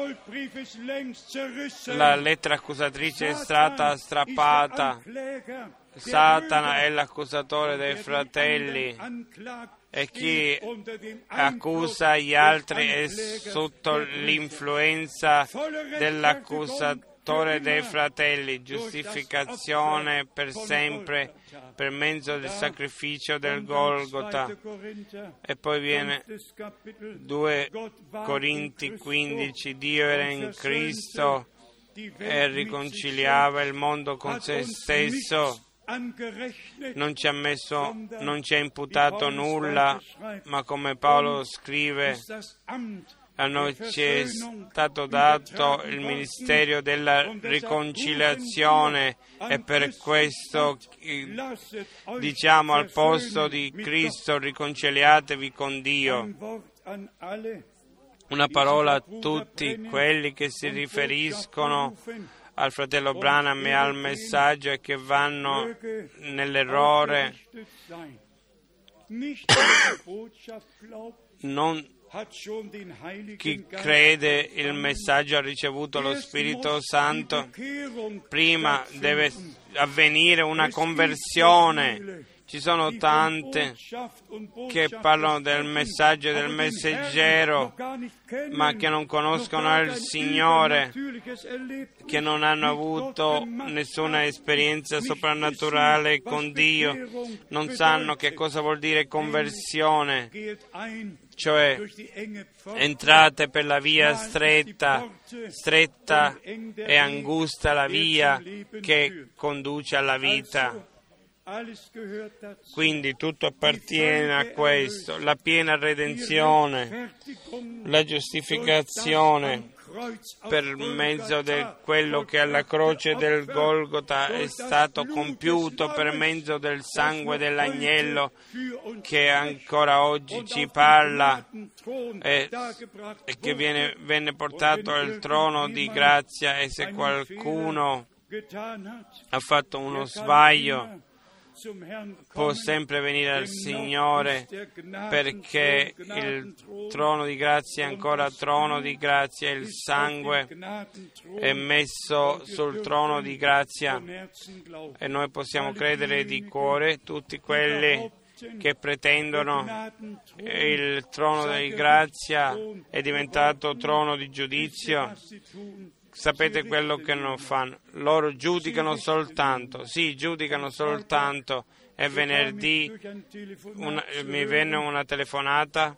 S1: la lettera accusatrice è stata strappata, Satana è l'accusatore dei fratelli, e chi accusa gli altri è sotto l'influenza dell'accusatore dei fratelli. Giustificazione per sempre per mezzo del sacrificio del Golgota. E poi viene due Corinti quindici: Dio era in Cristo e riconciliava il mondo con se stesso, non ci ha messo, non ci ha imputato nulla, ma come Paolo scrive, a noi ci è stato dato il ministero della riconciliazione e per questo diciamo al posto di Cristo riconciliatevi con Dio. Una parola a tutti quelli che si riferiscono al fratello Branham e al messaggio e che vanno nell'errore. Non chi crede il messaggio ha ricevuto lo Spirito Santo. Prima deve avvenire una conversione. Ci sono tante che parlano del messaggio del messaggero, ma che non conoscono il Signore, che non hanno avuto nessuna esperienza soprannaturale con Dio, non sanno che cosa vuol dire conversione, cioè entrate per la via stretta, stretta e angusta la via che conduce alla vita. Quindi tutto appartiene a questo, la piena redenzione, la giustificazione per mezzo di quello che alla croce del Golgota è stato compiuto per mezzo del sangue dell'agnello che ancora oggi ci parla e, e che viene, venne portato al trono di grazia. E se qualcuno ha fatto uno sbaglio può sempre venire al Signore, perché il trono di grazia è ancora trono di grazia, il sangue è messo sul trono di grazia e noi possiamo credere di cuore. Tutti quelli che pretendono il trono di grazia è diventato trono di giudizio. Sapete quello che non fanno? Loro giudicano soltanto, sì, giudicano soltanto. E venerdì una, mi venne una telefonata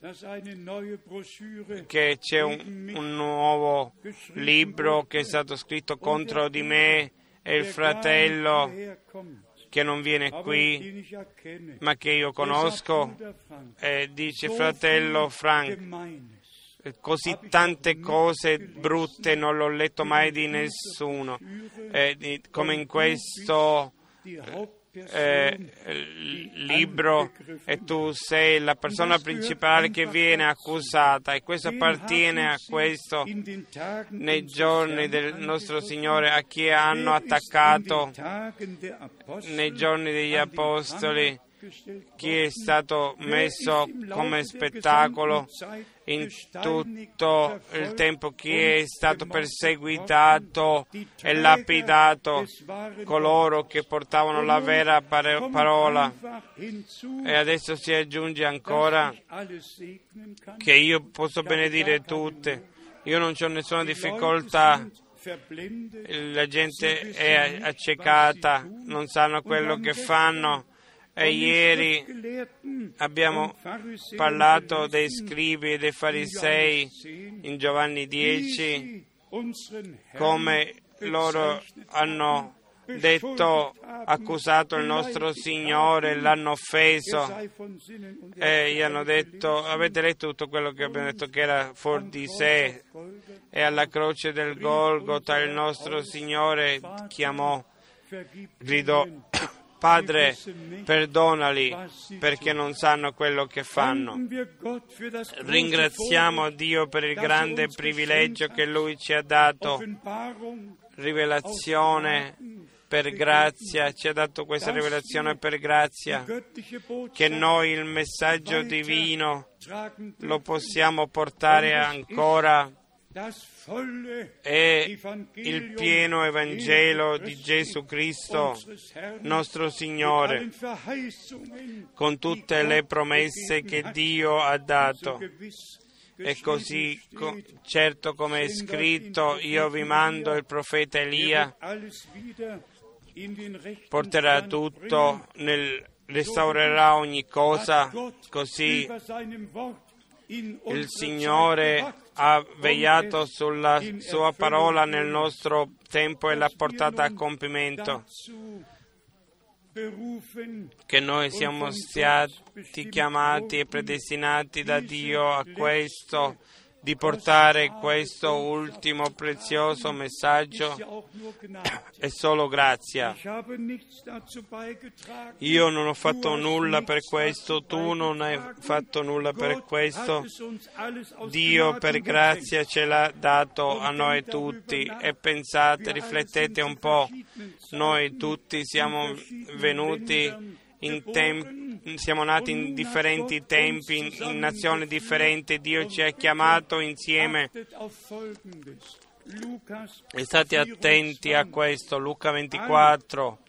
S1: che c'è un, un nuovo libro che è stato scritto contro di me e il fratello che non viene qui, ma che io conosco, e dice: fratello Frank, così tante cose brutte non l'ho letto mai di nessuno, eh, come in questo eh, libro, e tu sei la persona principale che viene accusata, e questo appartiene a questo nei giorni del nostro Signore, a chi hanno attaccato nei giorni degli Apostoli, chi è stato messo come spettacolo in tutto il tempo, chi è stato perseguitato e lapidato, coloro che portavano la vera parola. E adesso si aggiunge ancora che io posso benedire tutte. Io non ho nessuna difficoltà. La gente è accecata, non sanno quello che fanno. E ieri abbiamo parlato dei scribi e dei farisei in Giovanni dieci, come loro hanno detto, accusato il nostro Signore, l'hanno offeso, e gli hanno detto: avete letto tutto quello che abbiamo detto, che era fuori di sé? E alla croce del Golgota il nostro Signore chiamò, gridò: Padre, perdonali, perché non sanno quello che fanno. Ringraziamo Dio per il grande privilegio che Lui ci ha dato, rivelazione per grazia, ci ha dato questa rivelazione per grazia, che noi il messaggio divino lo possiamo portare ancora, è il pieno Evangelo di Gesù Cristo, nostro Signore, con tutte le promesse che Dio ha dato. E così, certo come è scritto: io vi mando il profeta Elia, porterà tutto, nel, restaurerà ogni cosa. Così il Signore ha vegliato sulla sua parola nel nostro tempo e l'ha portata a compimento. che noi siamo stati chiamati e predestinati da Dio a questo, di portare questo ultimo prezioso messaggio, è solo grazia. Io non ho fatto nulla per questo, tu non hai fatto nulla per questo. Dio per grazia ce l'ha dato a noi tutti, e pensate, riflettete un po', noi tutti siamo venuti in tempi, siamo nati in differenti tempi, in, in nazioni differenti. Dio ci ha chiamato insieme, e state attenti a questo. Luca ventiquattro,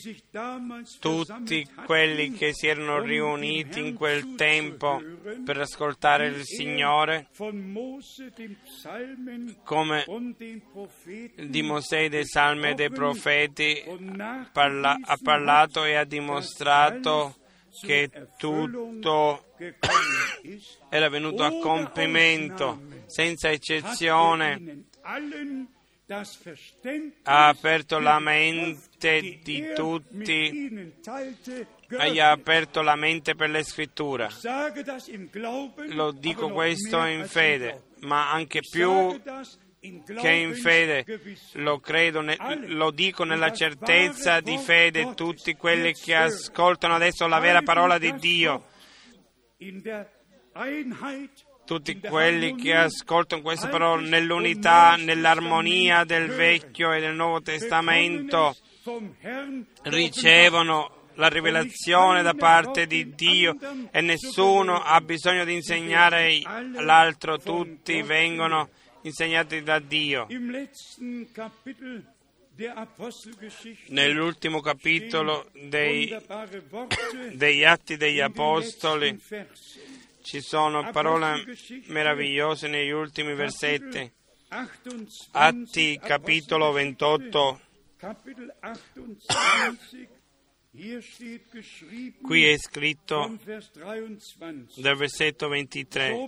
S1: tutti quelli che si erano riuniti in quel tempo per ascoltare il Signore, come di Mosè, dei Salmi e dei Profeti, parla, ha parlato e ha dimostrato che tutto era venuto a compimento, senza eccezione. Ha aperto la mente di tutti, e ha aperto la mente per le Scritture. Lo dico questo in fede, ma anche più che in fede, lo credo, lo dico nella certezza di fede. Tutti quelli che ascoltano adesso la vera parola di Dio, tutti quelli che ascoltano questa parola nell'unità, nell'armonia del Vecchio e del Nuovo Testamento, ricevono la rivelazione da parte di Dio, e nessuno ha bisogno di insegnare l'altro, tutti vengono insegnati da Dio. Nell'ultimo capitolo dei, degli Atti degli Apostoli ci sono parole meravigliose negli ultimi versetti. Atti capitolo ventotto. Qui è scritto dal versetto ventitré: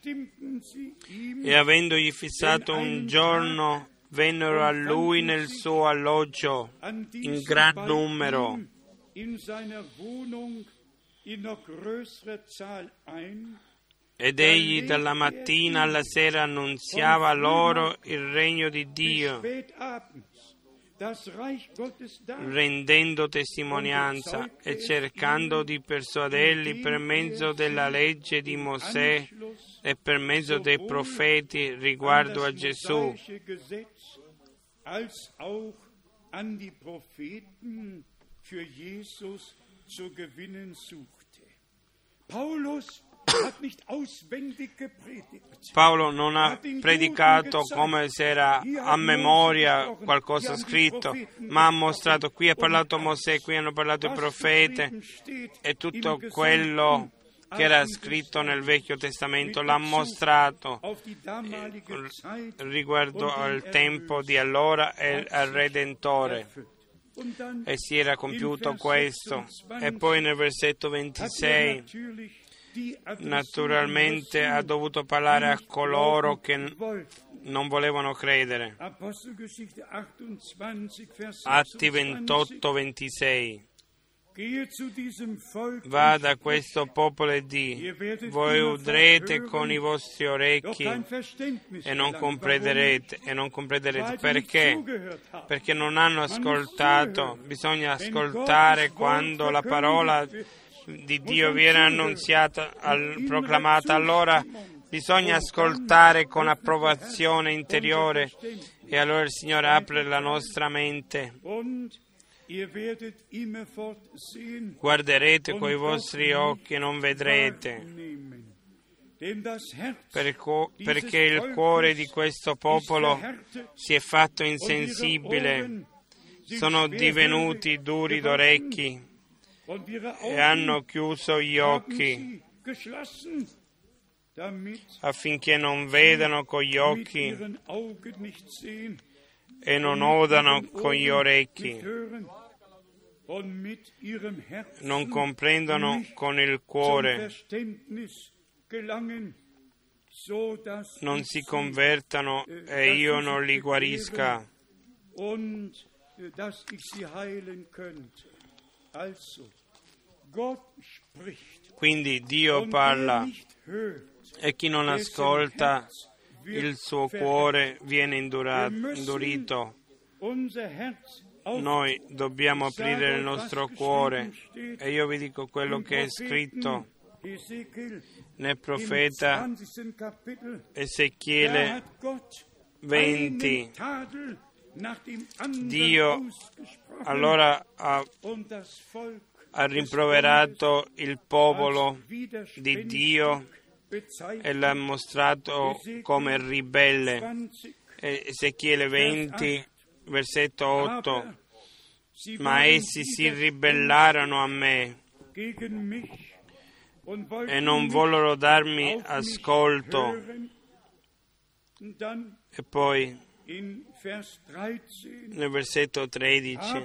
S1: e avendogli fissato un giorno, vennero a lui nel suo alloggio in gran numero. Ed egli dalla mattina alla sera annunziava loro il regno di Dio, rendendo testimonianza e cercando di persuaderli per mezzo della legge di Mosè e per mezzo dei profeti riguardo a Gesù. Paolo non ha predicato come se era a memoria qualcosa scritto, ma ha mostrato, qui ha parlato Mosè, qui hanno parlato i profeti, e tutto quello che era scritto nel Vecchio Testamento l'ha mostrato riguardo al tempo di allora e al Redentore. E si era compiuto questo. E poi nel versetto ventisei, naturalmente ha dovuto parlare a coloro che non volevano credere. Atti ventotto ventisei. Va da questo popolo e di: voi udrete con i vostri orecchi e non comprenderete. E non comprenderete. Perché? Perché non hanno ascoltato. Bisogna ascoltare quando la parola di Dio viene annunziata, al, proclamata. Allora bisogna ascoltare con approvazione interiore, e allora il Signore apre la nostra mente. Guarderete coi vostri occhi e non vedrete, perché il cuore di questo popolo si è fatto insensibile, sono divenuti duri d'orecchi e hanno chiuso gli occhi, affinché non vedano con gli occhi e non udano con gli orecchi, non comprendono con il cuore, non si convertano e io non li guarisca. Quindi Dio parla e chi non ascolta, il suo cuore viene indurito. Noi dobbiamo aprire il nostro cuore, e io vi dico quello che è scritto nel profeta Ezechiele venti. Dio allora ha, ha rimproverato il popolo di Dio e l'ha mostrato come ribelle. Ezechiele venti, versetto otto. Ma essi si ribellarono a me e non vollero darmi ascolto. E poi nel versetto tredici,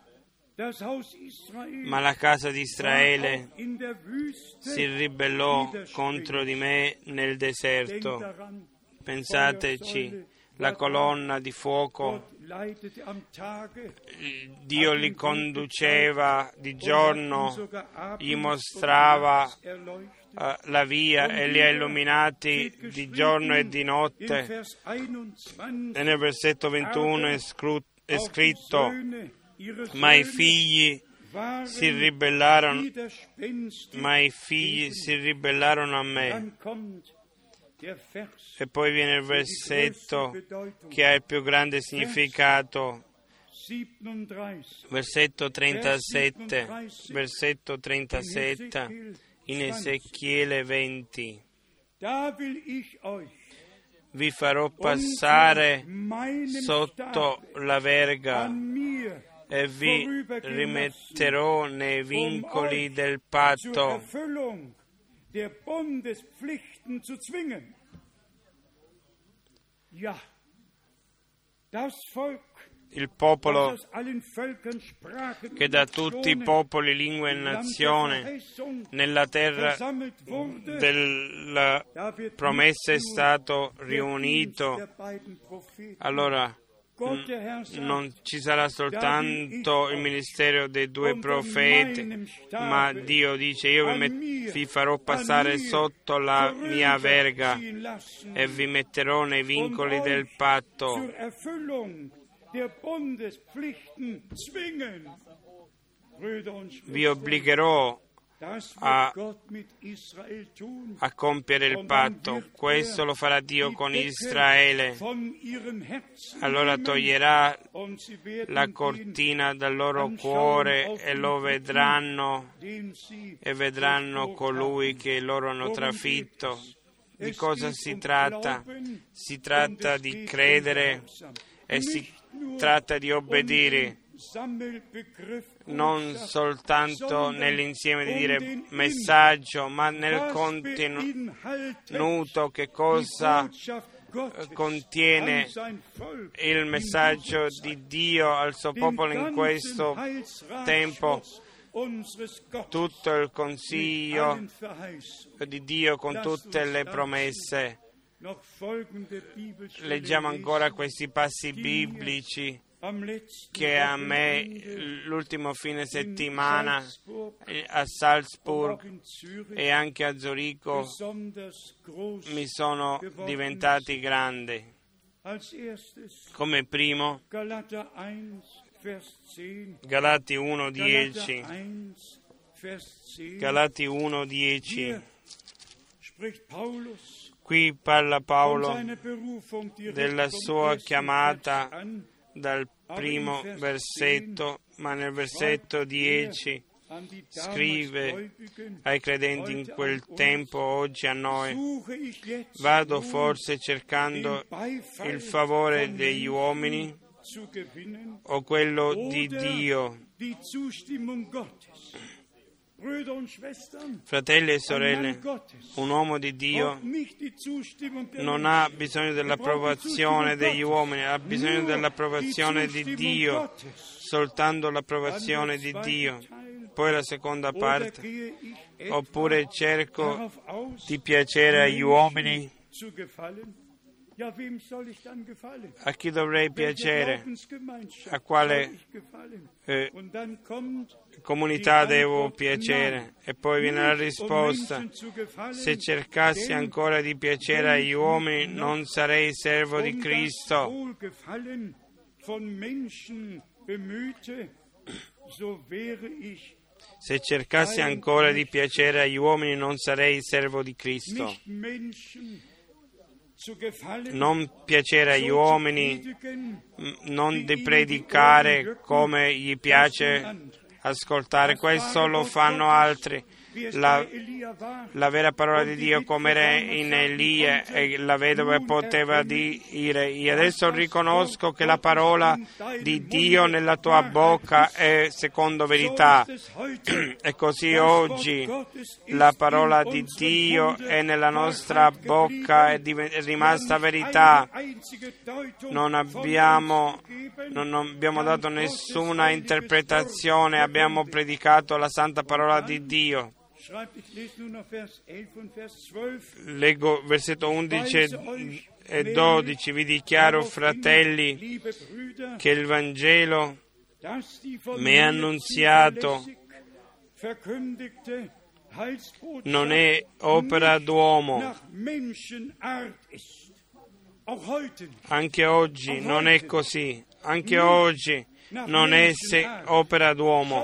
S1: ma la casa di Israele si ribellò contro di me nel deserto. Pensateci, la colonna di fuoco, Dio li conduceva di giorno, gli mostrava uh, la via e li ha illuminati di giorno e di notte. E nel versetto ventuno è, scru- è scritto: ma i figli si ribellarono, ma i figli si ribellarono a me. E poi viene il versetto che ha il più grande significato, versetto trentasette, versetto trentasette in Ezechiele venti. Vi farò passare sotto la verga e vi rimetterò nei vincoli del patto. Il popolo che da tutti i popoli, lingue e nazioni nella terra della promessa è stato riunito. Allora non ci sarà soltanto il ministero dei due profeti, ma Dio dice: io vi, met- vi farò passare sotto la mia verga e vi metterò nei vincoli del patto. Vi obbligherò A, a compiere il patto. Questo lo farà Dio con Israele. Allora toglierà la cortina dal loro cuore e lo vedranno e vedranno colui che loro hanno trafitto. Di cosa si tratta? Si tratta di credere e si tratta di obbedire, non soltanto nell'insieme di dire messaggio, ma nel contenuto, che cosa contiene il messaggio di Dio al suo popolo in questo tempo, tutto il consiglio di Dio con tutte le promesse. Leggiamo ancora questi passi biblici che a me l'ultimo fine settimana a Salzburg e anche a Zurigo mi sono diventati grandi. Come primo, Galati uno dieci. Galati uno dieci. Qui parla Paolo della sua chiamata dal primo versetto, ma nel versetto dieci scrive ai credenti in quel tempo, oggi a noi: vado forse cercando il favore degli uomini o quello di Dio? Fratelli e sorelle, un uomo di Dio non ha bisogno dell'approvazione degli uomini, ha bisogno dell'approvazione di Dio, soltanto l'approvazione di Dio. Poi la seconda parte: oppure cerco di piacere agli uomini A chi dovrei piacere? A quale eh, comunità devo piacere? E poi viene la risposta: se cercassi ancora di piacere agli uomini non sarei servo di Cristo. Se cercassi ancora di piacere agli uomini non sarei servo di Cristo. Non piacere agli uomini, non di predicare come gli piace ascoltare, questo lo fanno altri. La, la vera parola di Dio, come era in Elia, e la vedova poteva dire: io adesso riconosco che la parola di Dio nella tua bocca è secondo verità. E così oggi la parola di Dio è nella nostra bocca, è, div- è rimasta verità. Non abbiamo, non abbiamo dato nessuna interpretazione, abbiamo predicato la santa parola di Dio. Leggo versetto undici e dodici: vi dichiaro, fratelli, che il Vangelo mi è annunziato non è opera d'uomo. Anche oggi non è così, anche oggi non è se opera d'uomo,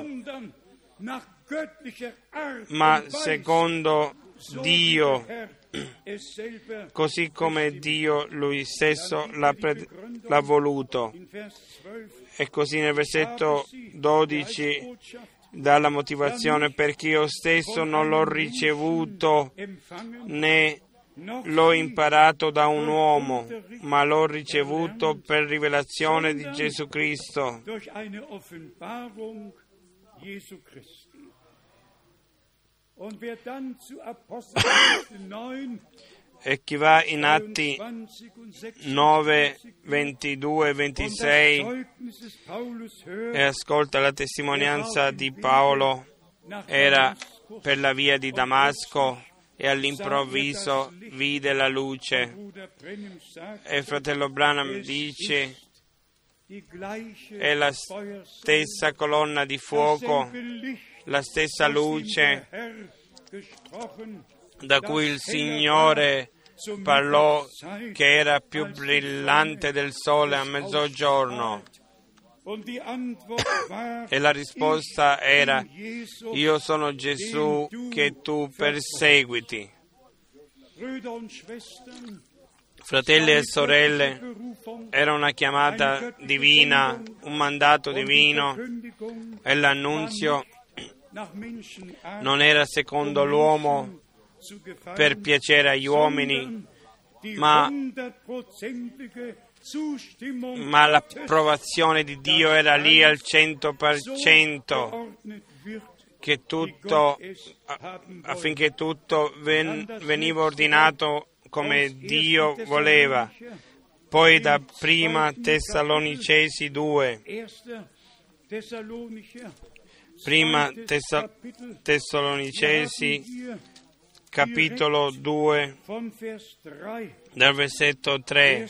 S1: ma secondo Dio, così come Dio Lui stesso l'ha, pre- l'ha voluto. E così nel versetto dodici dà la motivazione: perché io stesso non l'ho ricevuto né l'ho imparato da un uomo, ma l'ho ricevuto per rivelazione di Gesù Cristo. E chi va in Atti nove, ventidue e ventisei e ascolta la testimonianza di Paolo, era per la via di Damasco e all'improvviso vide la luce. E fratello Branham dice: è la stessa colonna di fuoco, la stessa luce da cui il Signore parlò, che era più brillante del sole a mezzogiorno. E la risposta era: io sono Gesù che tu perseguiti. Fratelli e sorelle, era una chiamata divina, un mandato divino, e l'annunzio non era secondo l'uomo per piacere agli uomini, ma, ma l'approvazione di Dio era lì al cento per cento, che tutto, affinché tutto ven, veniva ordinato come Dio voleva. Poi da prima Tessalonicesi due, prima Tessa, Tessalonicesi capitolo due, dal versetto tre.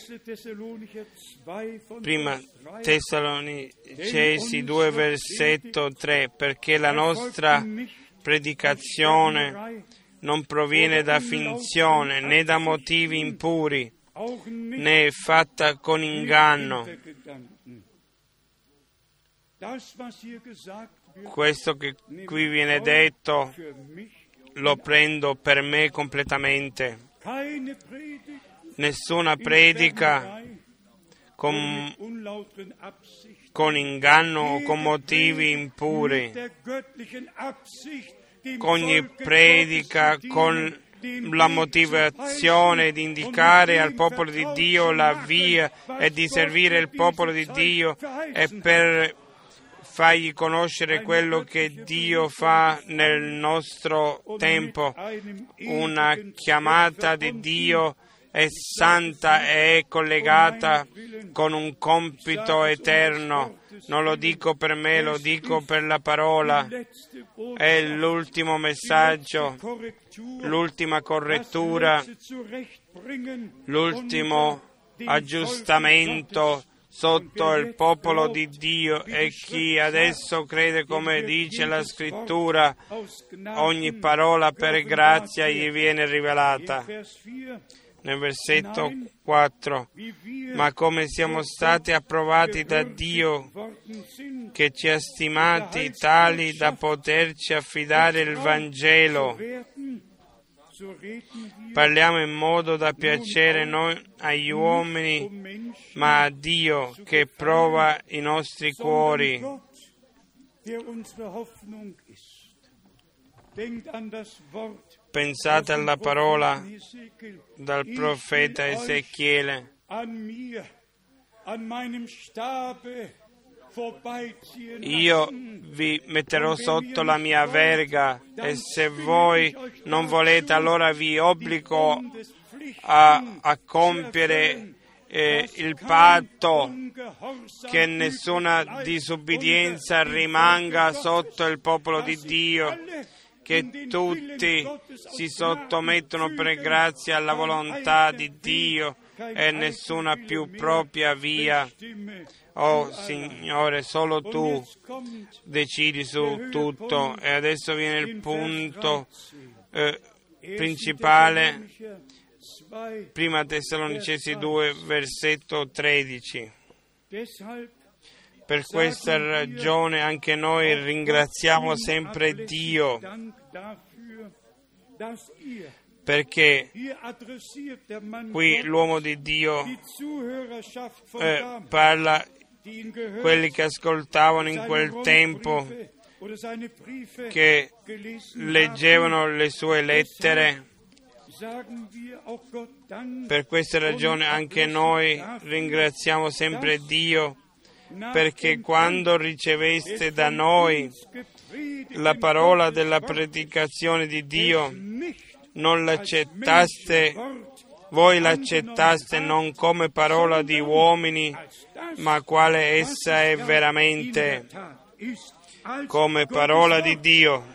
S1: Prima Tessalonicesi due, versetto tre, perché la nostra predicazione non proviene da finzione, né da motivi impuri, né è fatta con inganno. Questo che qui viene detto lo prendo per me completamente. Nessuna predica con, con inganno o con motivi impuri. Ogni predica con la motivazione di indicare al popolo di Dio la via e di servire il popolo di Dio e per fargli conoscere quello che Dio fa nel nostro tempo. Una chiamata di Dio è santa e è collegata con un compito eterno. Non lo dico per me, lo dico per la parola. È l'ultimo messaggio, l'ultima correttura, l'ultimo aggiustamento sotto il popolo di Dio, e chi adesso crede, come dice la Scrittura, ogni parola per grazia gli viene rivelata. Nel versetto quattro, ma come siamo stati approvati da Dio, che ci ha stimati tali da poterci affidare il Vangelo, parliamo in modo da piacere non agli uomini, ma a Dio che prova i nostri cuori. Pensate alla parola dal profeta Ezechiele: io vi metterò sotto la mia verga, e se voi non volete, allora vi obbligo a, a compiere eh, il patto, che nessuna disubbidienza rimanga sotto il popolo di Dio, che tutti si sottomettono per grazia alla volontà di Dio e nessuna più propria via. Oh Signore, solo Tu decidi su tutto. E adesso viene il punto eh, principale, prima Tessalonicesi due, versetto tredici. Per questa ragione anche noi ringraziamo sempre Dio, perché qui l'uomo di Dio eh, parla quelli che ascoltavano in quel tempo, che leggevano le sue lettere. Per questa ragione anche noi ringraziamo sempre Dio, perché quando riceveste da noi la parola della predicazione di Dio, non l'accettaste, voi l'accettaste non come parola di uomini, ma quale essa è veramente, come parola di Dio.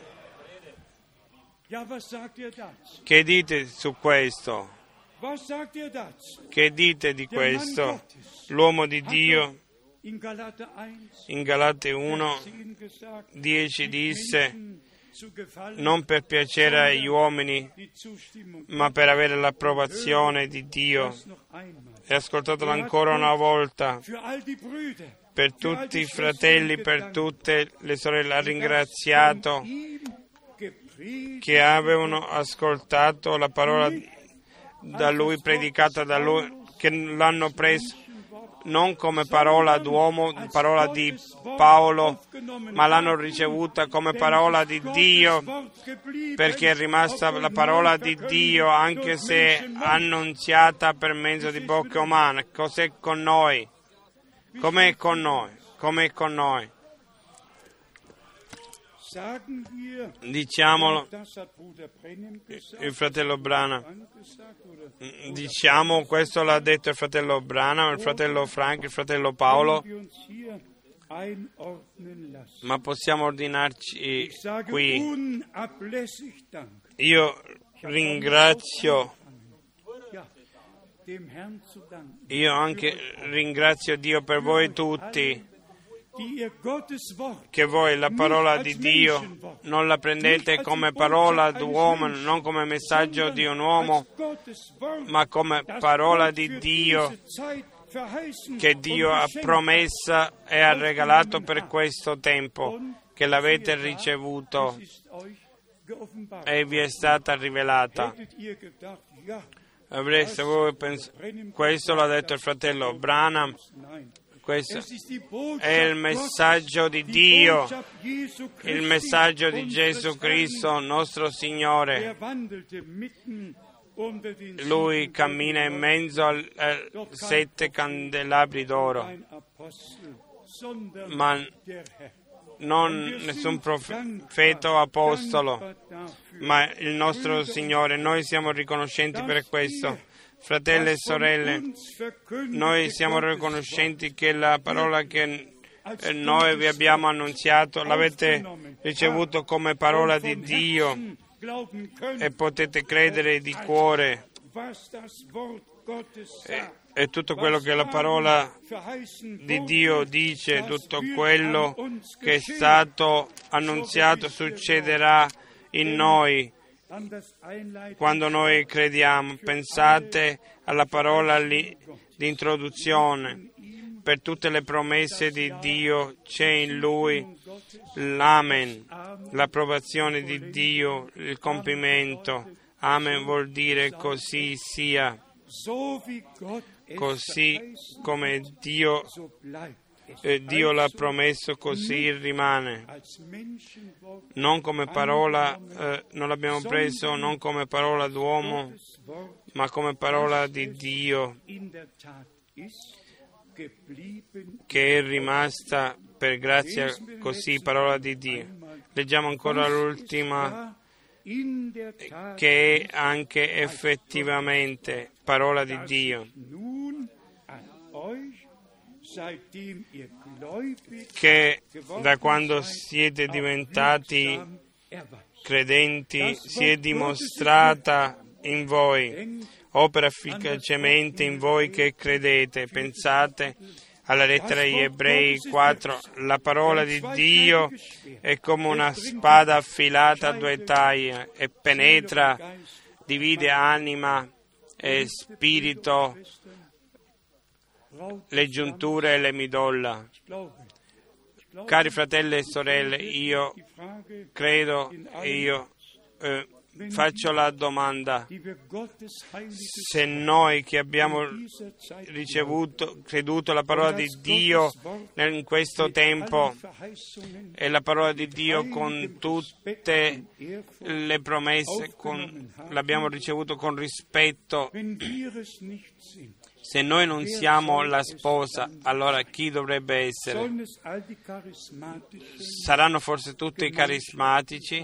S1: Che dite su questo? Che dite di questo? L'uomo di Dio in Galate uno dieci disse: non per piacere agli uomini, ma per avere l'approvazione di Dio. E ascoltatelo ancora una volta. Per tutti i fratelli, per tutte le sorelle, ha ringraziato che avevano ascoltato la parola da Lui, predicata da Lui, che l'hanno presa non come parola d'uomo, parola di Paolo, ma l'hanno ricevuta come parola di Dio, perché è rimasta la parola di Dio, anche se annunziata per mezzo di bocche umane. Cos'è con noi? Com'è con noi? Com'è con noi? Diciamolo, il fratello Branham, diciamo, questo l'ha detto il fratello Branham, il fratello Frank, il fratello Paolo, ma possiamo ordinarci qui. Io ringrazio, io anche ringrazio Dio per voi tutti, che voi la parola di Dio non la prendete come parola d'uomo, non come messaggio di un uomo, ma come parola di Dio, che Dio ha promessa e ha regalato per questo tempo, che l'avete ricevuto e vi è stata rivelata. Avreste voi pensato, questo l'ha detto il fratello Branham, questo è il messaggio di Dio, il messaggio di Gesù Cristo, nostro Signore. Lui cammina in mezzo a sette candelabri d'oro, ma non nessun profeta o apostolo, ma il nostro Signore. Noi siamo riconoscenti per questo. Fratelli e sorelle, noi siamo riconoscenti che la parola che noi vi abbiamo annunziato l'avete ricevuto come parola di Dio e potete credere di cuore. E, e tutto quello che la parola di Dio dice, tutto quello che è stato annunziato succederà in noi quando noi crediamo. Pensate alla parola di introduzione. Per tutte le promesse di Dio c'è in Lui l'Amen, l'approvazione di Dio, il compimento. Amen vuol dire così sia, così come Dio, eh, Dio l'ha promesso, così rimane. Non come parola, eh, non l'abbiamo preso non come parola d'uomo, ma come parola di Dio, che è rimasta per grazia così, parola di Dio. Leggiamo ancora l'ultima, che è anche effettivamente parola di Dio, che da quando siete diventati credenti si è dimostrata in voi, opera efficacemente in voi che credete. Pensate alla lettera agli Ebrei quattro, la parola di Dio è come una spada affilata a due taglie e penetra, divide anima e spirito, le giunture e le midolla. Cari fratelli e sorelle, io credo, io eh, faccio la domanda: se noi che abbiamo ricevuto, creduto la parola di Dio in questo tempo, e la parola di Dio con tutte le promesse, con, l'abbiamo ricevuto con rispetto, se noi non siamo la sposa, allora chi dovrebbe essere? Saranno forse tutti i carismatici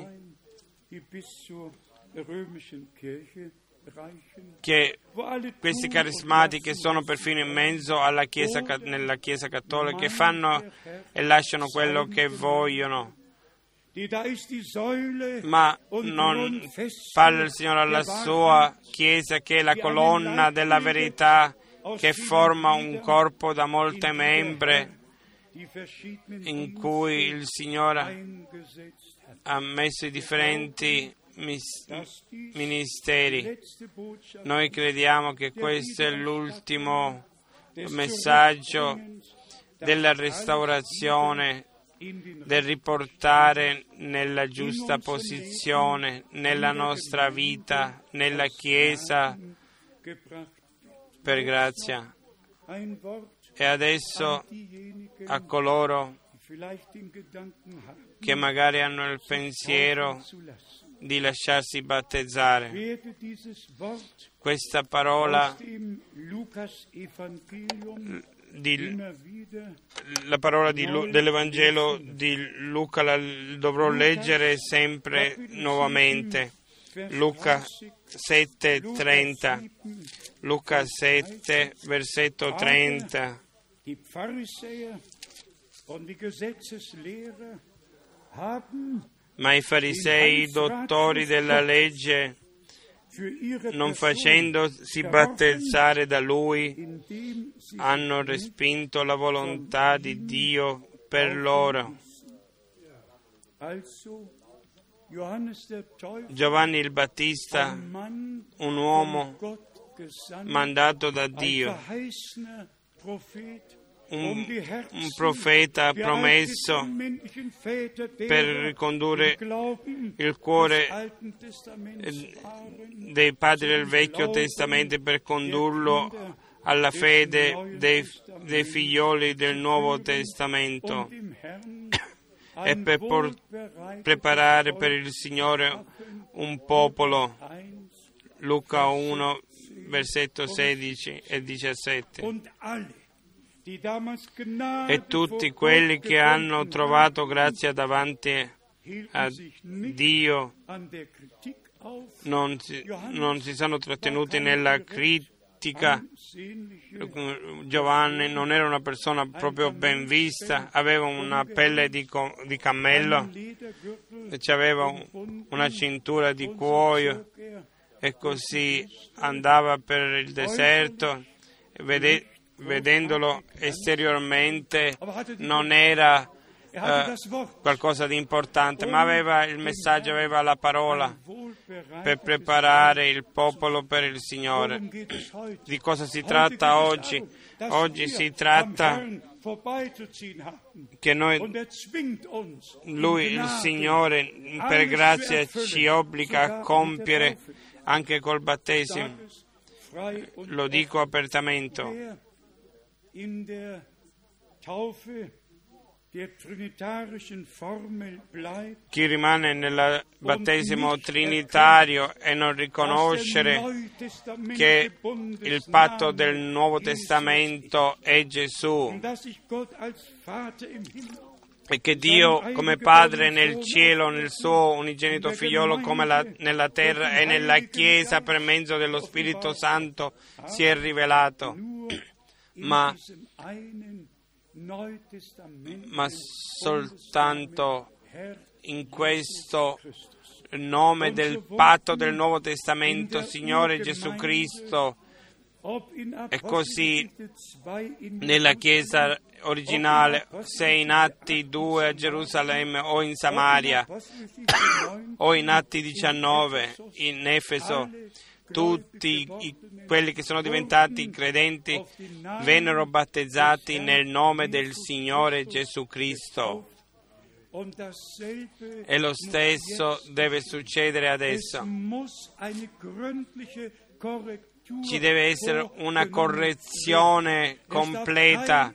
S1: che questi carismatici che sono perfino in mezzo alla chiesa, nella Chiesa cattolica, che fanno e lasciano quello che vogliono, ma non parla il Signore alla sua Chiesa, che è la colonna della verità, che forma un corpo da molte membra, in cui il Signore ha messo i differenti ministeri. Noi crediamo che questo è l'ultimo messaggio della restaurazione, del riportare nella giusta posizione nella nostra vita, nella Chiesa, per grazia. E adesso a coloro che magari hanno il pensiero di lasciarsi battezzare, questa parola di, la parola di, dell'Evangelo di Luca la dovrò leggere sempre nuovamente. Luca sette trenta, Luca sette versetto trenta. Ma i farisei, i dottori della legge, non facendosi battezzare da lui, hanno respinto la volontà di Dio per loro. Giovanni il Battista, un uomo mandato da Dio, un, un profeta promesso per ricondurre il cuore dei padri del Vecchio Testamento, per condurlo alla fede dei, dei figlioli del Nuovo Testamento, e per por- preparare per il Signore un popolo. Luca uno, versetto sedici e diciassette. E tutti quelli che hanno trovato grazia davanti a Dio non si, non si sono trattenuti nella critica. Giovanni non era una persona proprio ben vista, aveva una pelle di, co- di cammello, e aveva un, una cintura di cuoio, e così andava per il deserto vede, vedendolo esteriormente non era eh, qualcosa di importante, ma aveva il messaggio, aveva la parola per preparare il popolo per il Signore. Di cosa si tratta oggi? Oggi si tratta che noi, Lui, il Signore, per grazia ci obbliga a compiere anche col battesimo. Lo dico apertamente. Chi rimane nel battesimo trinitario e non riconoscere che il patto del Nuovo Testamento è Gesù e che Dio come Padre nel cielo, nel suo unigenito figliolo come la, nella terra e nella Chiesa per mezzo dello Spirito Santo si è rivelato, ma ma soltanto in questo nome del patto del Nuovo Testamento, Signore Gesù Cristo. E così nella Chiesa originale, se in Atti due a Gerusalemme o in Samaria o in Atti diciannove in Efeso, tutti i, quelli che sono diventati credenti vennero battezzati nel nome del Signore Gesù Cristo. E lo stesso deve succedere adesso. Ci deve essere una correzione completa.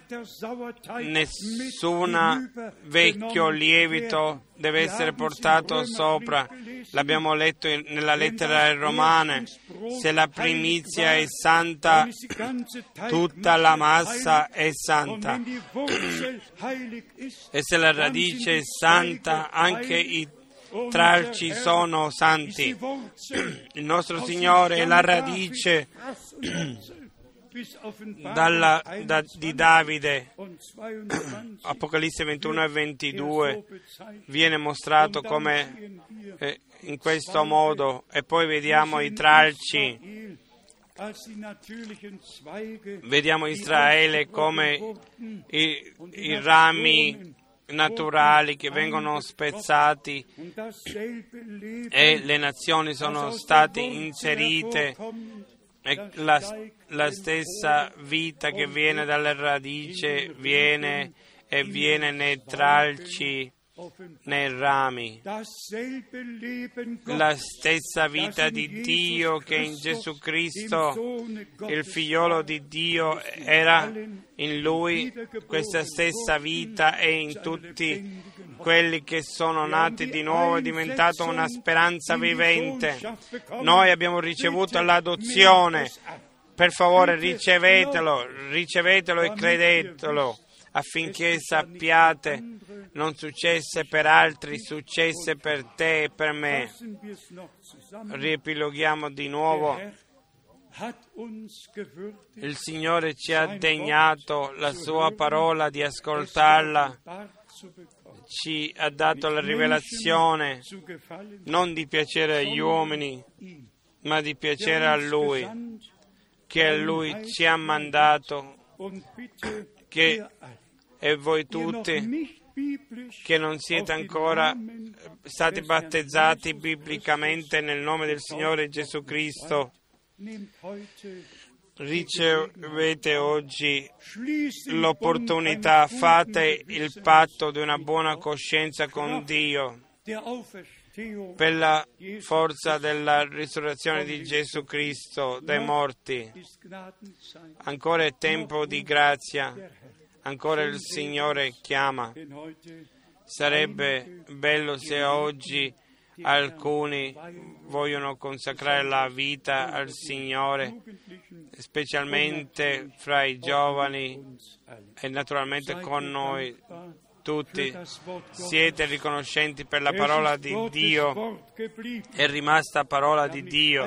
S1: Nessun vecchio lievito deve essere portato sopra. L'abbiamo letto in, nella lettera ai Romani. Se la primizia è santa, tutta la massa è santa. E se la radice è santa, anche i tralci sono santi. Il nostro Signore è la radice dalla, da, di Davide. Apocalisse ventuno e ventidue viene mostrato come eh, in questo modo, e poi vediamo i tralci. Vediamo Israele come i, i rami naturali che vengono spezzati e le nazioni sono state inserite, e la, la stessa vita che viene dalle radici viene e viene nei tralci, nei rami. La stessa vita di Dio che in Gesù Cristo, il figliolo di Dio, era in Lui, questa stessa vita è in tutti quelli che sono nati di nuovo, è diventata una speranza vivente. Noi abbiamo ricevuto l'adozione. Per favore, ricevetelo, ricevetelo e credetelo, affinché sappiate, non successe per altri, successe per te e per me. Riepiloghiamo di nuovo. Il Signore ci ha degnato la sua parola di ascoltarla, ci ha dato la rivelazione non di piacere agli uomini, ma di piacere a Lui, che a Lui ci ha mandato, che e voi tutti che non siete ancora stati battezzati biblicamente nel nome del Signore Gesù Cristo, ricevete oggi l'opportunità, fate il patto di una buona coscienza con Dio per la forza della risurrezione di Gesù Cristo dai morti. Ancora è tempo di grazia, ancora il Signore chiama. Sarebbe bello se oggi alcuni vogliono consacrare la vita al Signore, specialmente fra i giovani e naturalmente con noi tutti. Siete riconoscenti per la parola di Dio, è rimasta parola di Dio.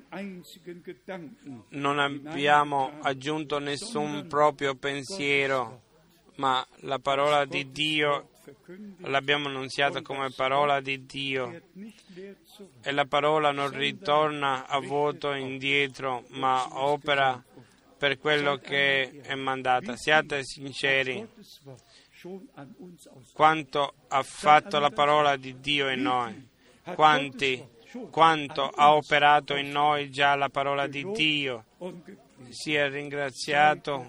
S1: Non abbiamo aggiunto nessun proprio pensiero, ma la parola di Dio l'abbiamo annunziata come parola di Dio, e la parola non ritorna a vuoto indietro, ma opera per quello che è mandata. Siate sinceri. Quanto ha fatto la parola di Dio in noi, quanti, quanto ha operato in noi già la parola di Dio. Sia ringraziato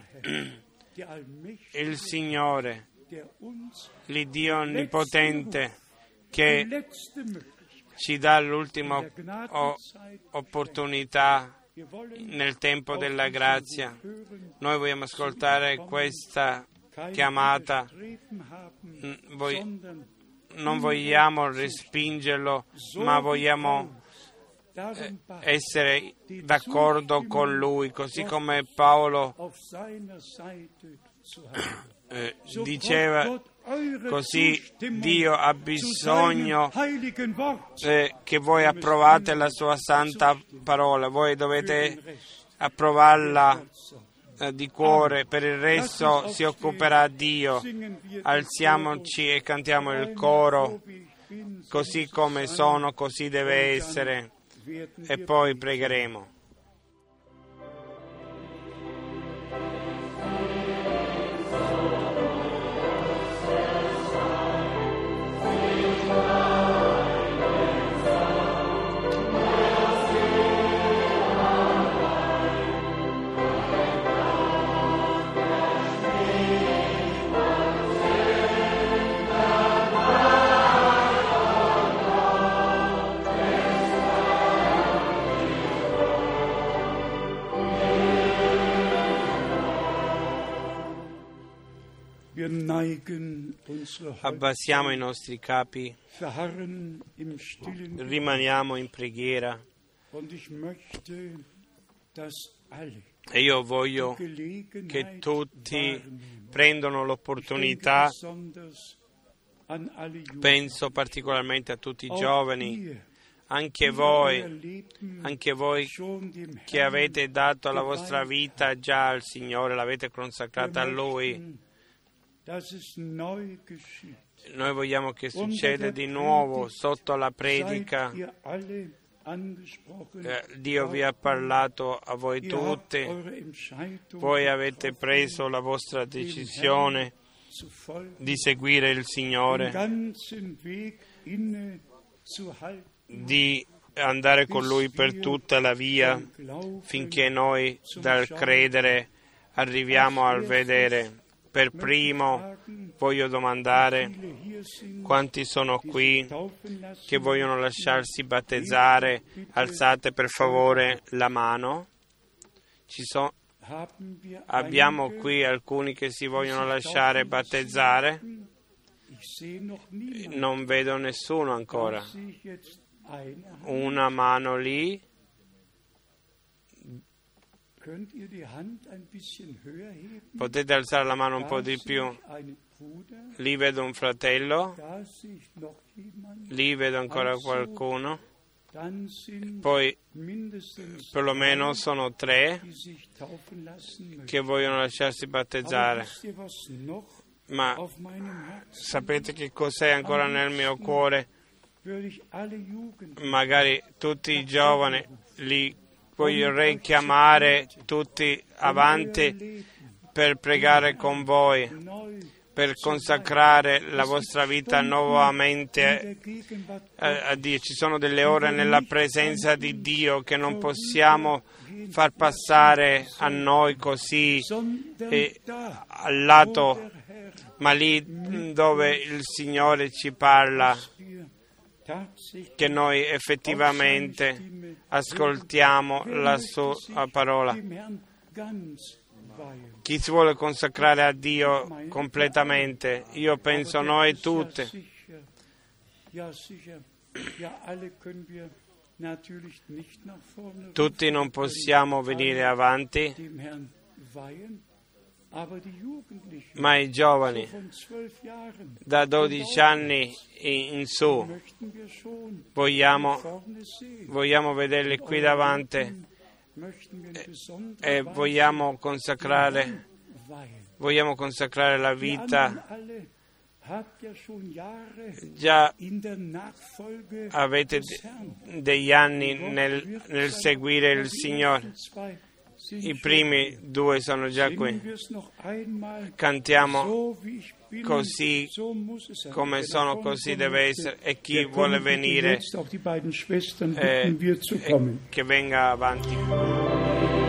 S1: il Signore, l'Iddio Onnipotente, che ci dà l'ultima o- opportunità nel tempo della grazia. Noi vogliamo ascoltare questa chiamata, Voi, non vogliamo respingerlo, ma vogliamo eh, essere d'accordo con Lui, così come Paolo eh, diceva, così Dio ha bisogno eh, che voi approvate la sua santa parola, voi dovete approvarla di cuore, per il resto si occuperà Dio. Alziamoci e cantiamo il coro, così come sono, così deve essere, e poi pregheremo. Abbassiamo i nostri capi, rimaniamo in preghiera, e io voglio che tutti prendano l'opportunità, penso particolarmente a tutti i giovani, anche voi, anche voi che avete dato la vostra vita già al Signore, l'avete consacrata a Lui. Noi vogliamo che succeda di nuovo sotto la predica. Eh, Dio vi ha parlato a voi tutti, voi avete preso la vostra decisione di seguire il Signore, di andare con Lui per tutta la via, finché noi dal credere arriviamo al vedere. Per primo voglio domandare quanti sono qui che vogliono lasciarsi battezzare. Alzate per favore la mano. Ci so, abbiamo qui alcuni che si vogliono lasciare battezzare. Non vedo nessuno ancora. Una mano lì. Potete alzare la mano un po' di più. Lì vedo un fratello, lì vedo ancora qualcuno, poi perlomeno sono tre che vogliono lasciarsi battezzare. Ma sapete che cos'è ancora nel mio cuore? Magari tutti i giovani li vorrei chiamare tutti avanti per pregare con voi, per consacrare la vostra vita nuovamente a, a Dio. Ci sono delle ore nella presenza di Dio che non possiamo far passare a noi così e, al lato, ma lì dove il Signore ci parla, che noi effettivamente ascoltiamo la sua parola. Chi si vuole consacrare a Dio completamente? Io penso noi tutti. Tutti non possiamo venire avanti, ma i giovani da dodici anni in su vogliamo, vogliamo vederli qui davanti e, e vogliamo consacrare vogliamo consacrare la vita. Già avete degli anni nel, nel seguire il Signore. I primi due sono già qui. Cantiamo così come sono, così deve essere, e chi vuole venire eh, eh, che venga avanti.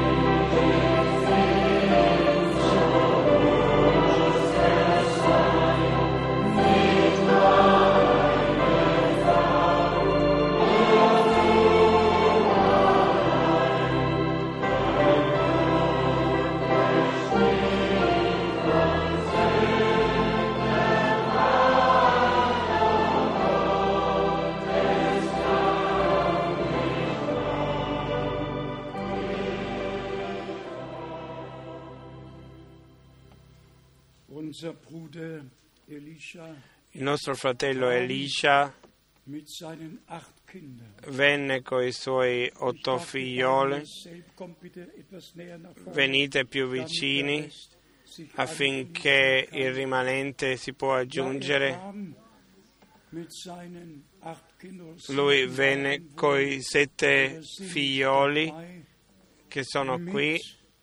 S1: Il nostro fratello Elisha venne con i suoi otto figlioli. Venite più vicini affinché il rimanente si può aggiungere. Lui venne con i sette figlioli che sono qui,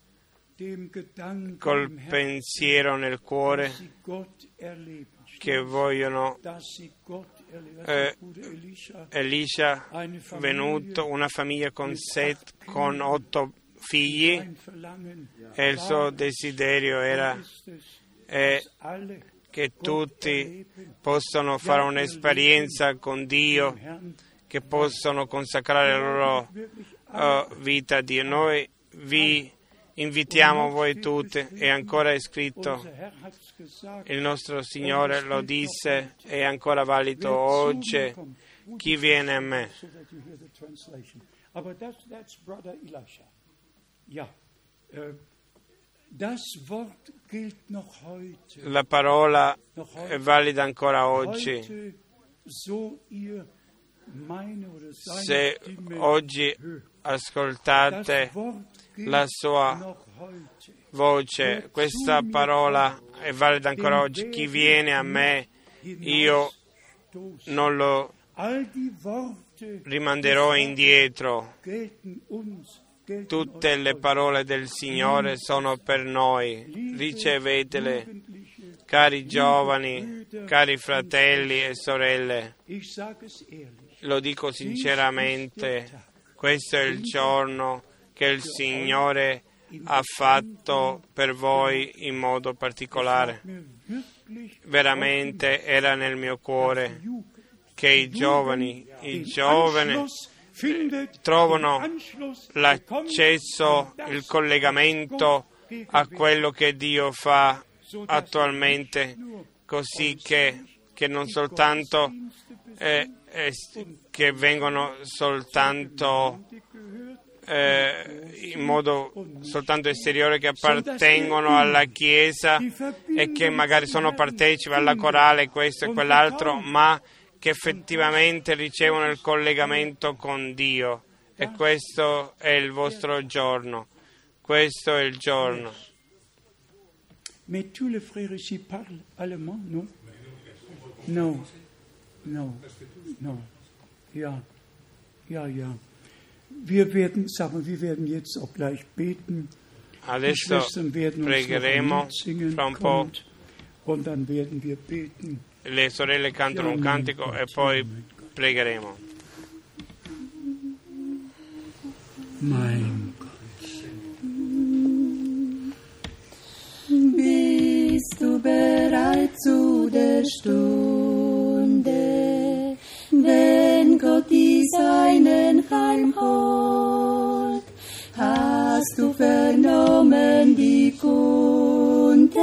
S1: col pensiero nel cuore che vogliono eh, Elisha venuto, una famiglia con set, con otto figli, e il suo desiderio era eh, che tutti possano fare un'esperienza con Dio, che possono consacrare la loro uh, vita a Dio. Noi vi invitiamo voi tutti, e ancora è scritto, il nostro Signore lo disse, è ancora valido oggi: chi viene a me. La parola è valida ancora oggi. Se oggi ascoltate la sua voce, questa parola è valida ancora oggi: chi viene a me, io non lo rimanderò indietro. Tutte le parole del Signore sono per noi, ricevetele, cari giovani, cari fratelli e sorelle. Lo dico sinceramente, questo è il giorno che il Signore ha fatto per voi in modo particolare. Veramente era nel mio cuore che i giovani, i giovani trovano l'accesso, il collegamento a quello che Dio fa attualmente, così che, che non soltanto eh, eh, che vengono soltanto eh, in modo soltanto esteriore, che appartengono alla Chiesa e che magari sono partecipi alla corale, questo e quell'altro, ma che effettivamente ricevono il collegamento con Dio. E questo è il vostro giorno. Questo è il giorno.
S2: Mais tous les frères ici parlent allemand, non? No, no, no. Ja, ja, ja. Wir werden, sagen, wir werden jetzt auch gleich beten.
S1: Adesso pregheremo fra un po'.
S2: Und dann werden wir beten.
S1: Le sorelle cantano un cantico e poi pregheremo.
S2: Mein Gott.
S3: Bist du bereit zu der Stunde, wenn Gott die Seinen heimholt? Hast du vernommen die Kunde,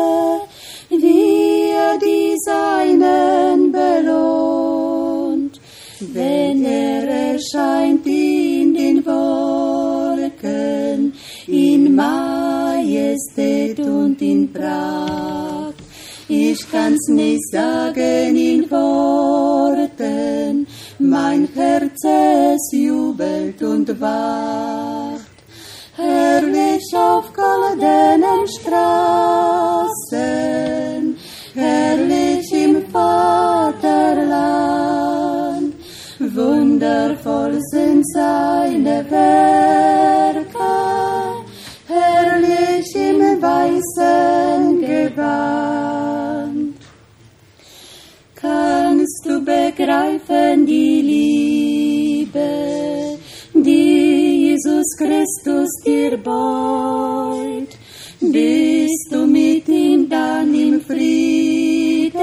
S3: wie er die Seinen belohnt, wenn er erscheint in den Wolken, in Majestät und in Pracht? Ich kann's nicht sagen in Worten, mein Herz es jubelt und wacht. Herrlich auf goldenen Straßen, herrlich im Vaterland, wundervoll sind seine Werke, begreifen die Liebe, die Jesus Christus dir beut. Bist du mit ihm dann im Frieden,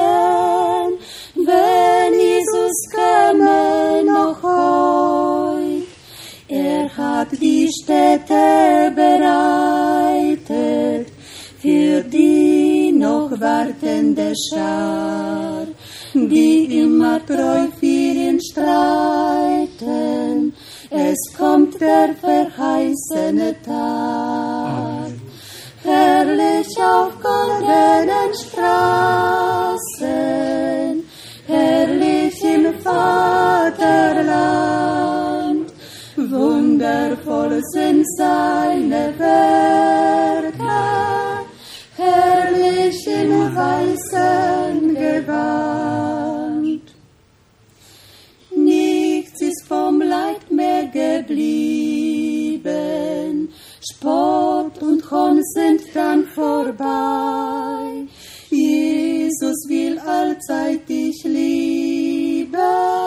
S3: wenn Jesus käme noch heut? Er hat die Stätte bereitet für die noch wartende Schar, die immer treu für ihn streiten. Es kommt der verheißene Tag. Herrlich auf goldenen Straßen, herrlich im Vaterland, wundervoll sind seine Werke, herrlich im weißen Gewand. Nichts ist vom Leid mehr geblieben, Spott und Hohn sind dann vorbei. Jesus will allzeit dich lieben,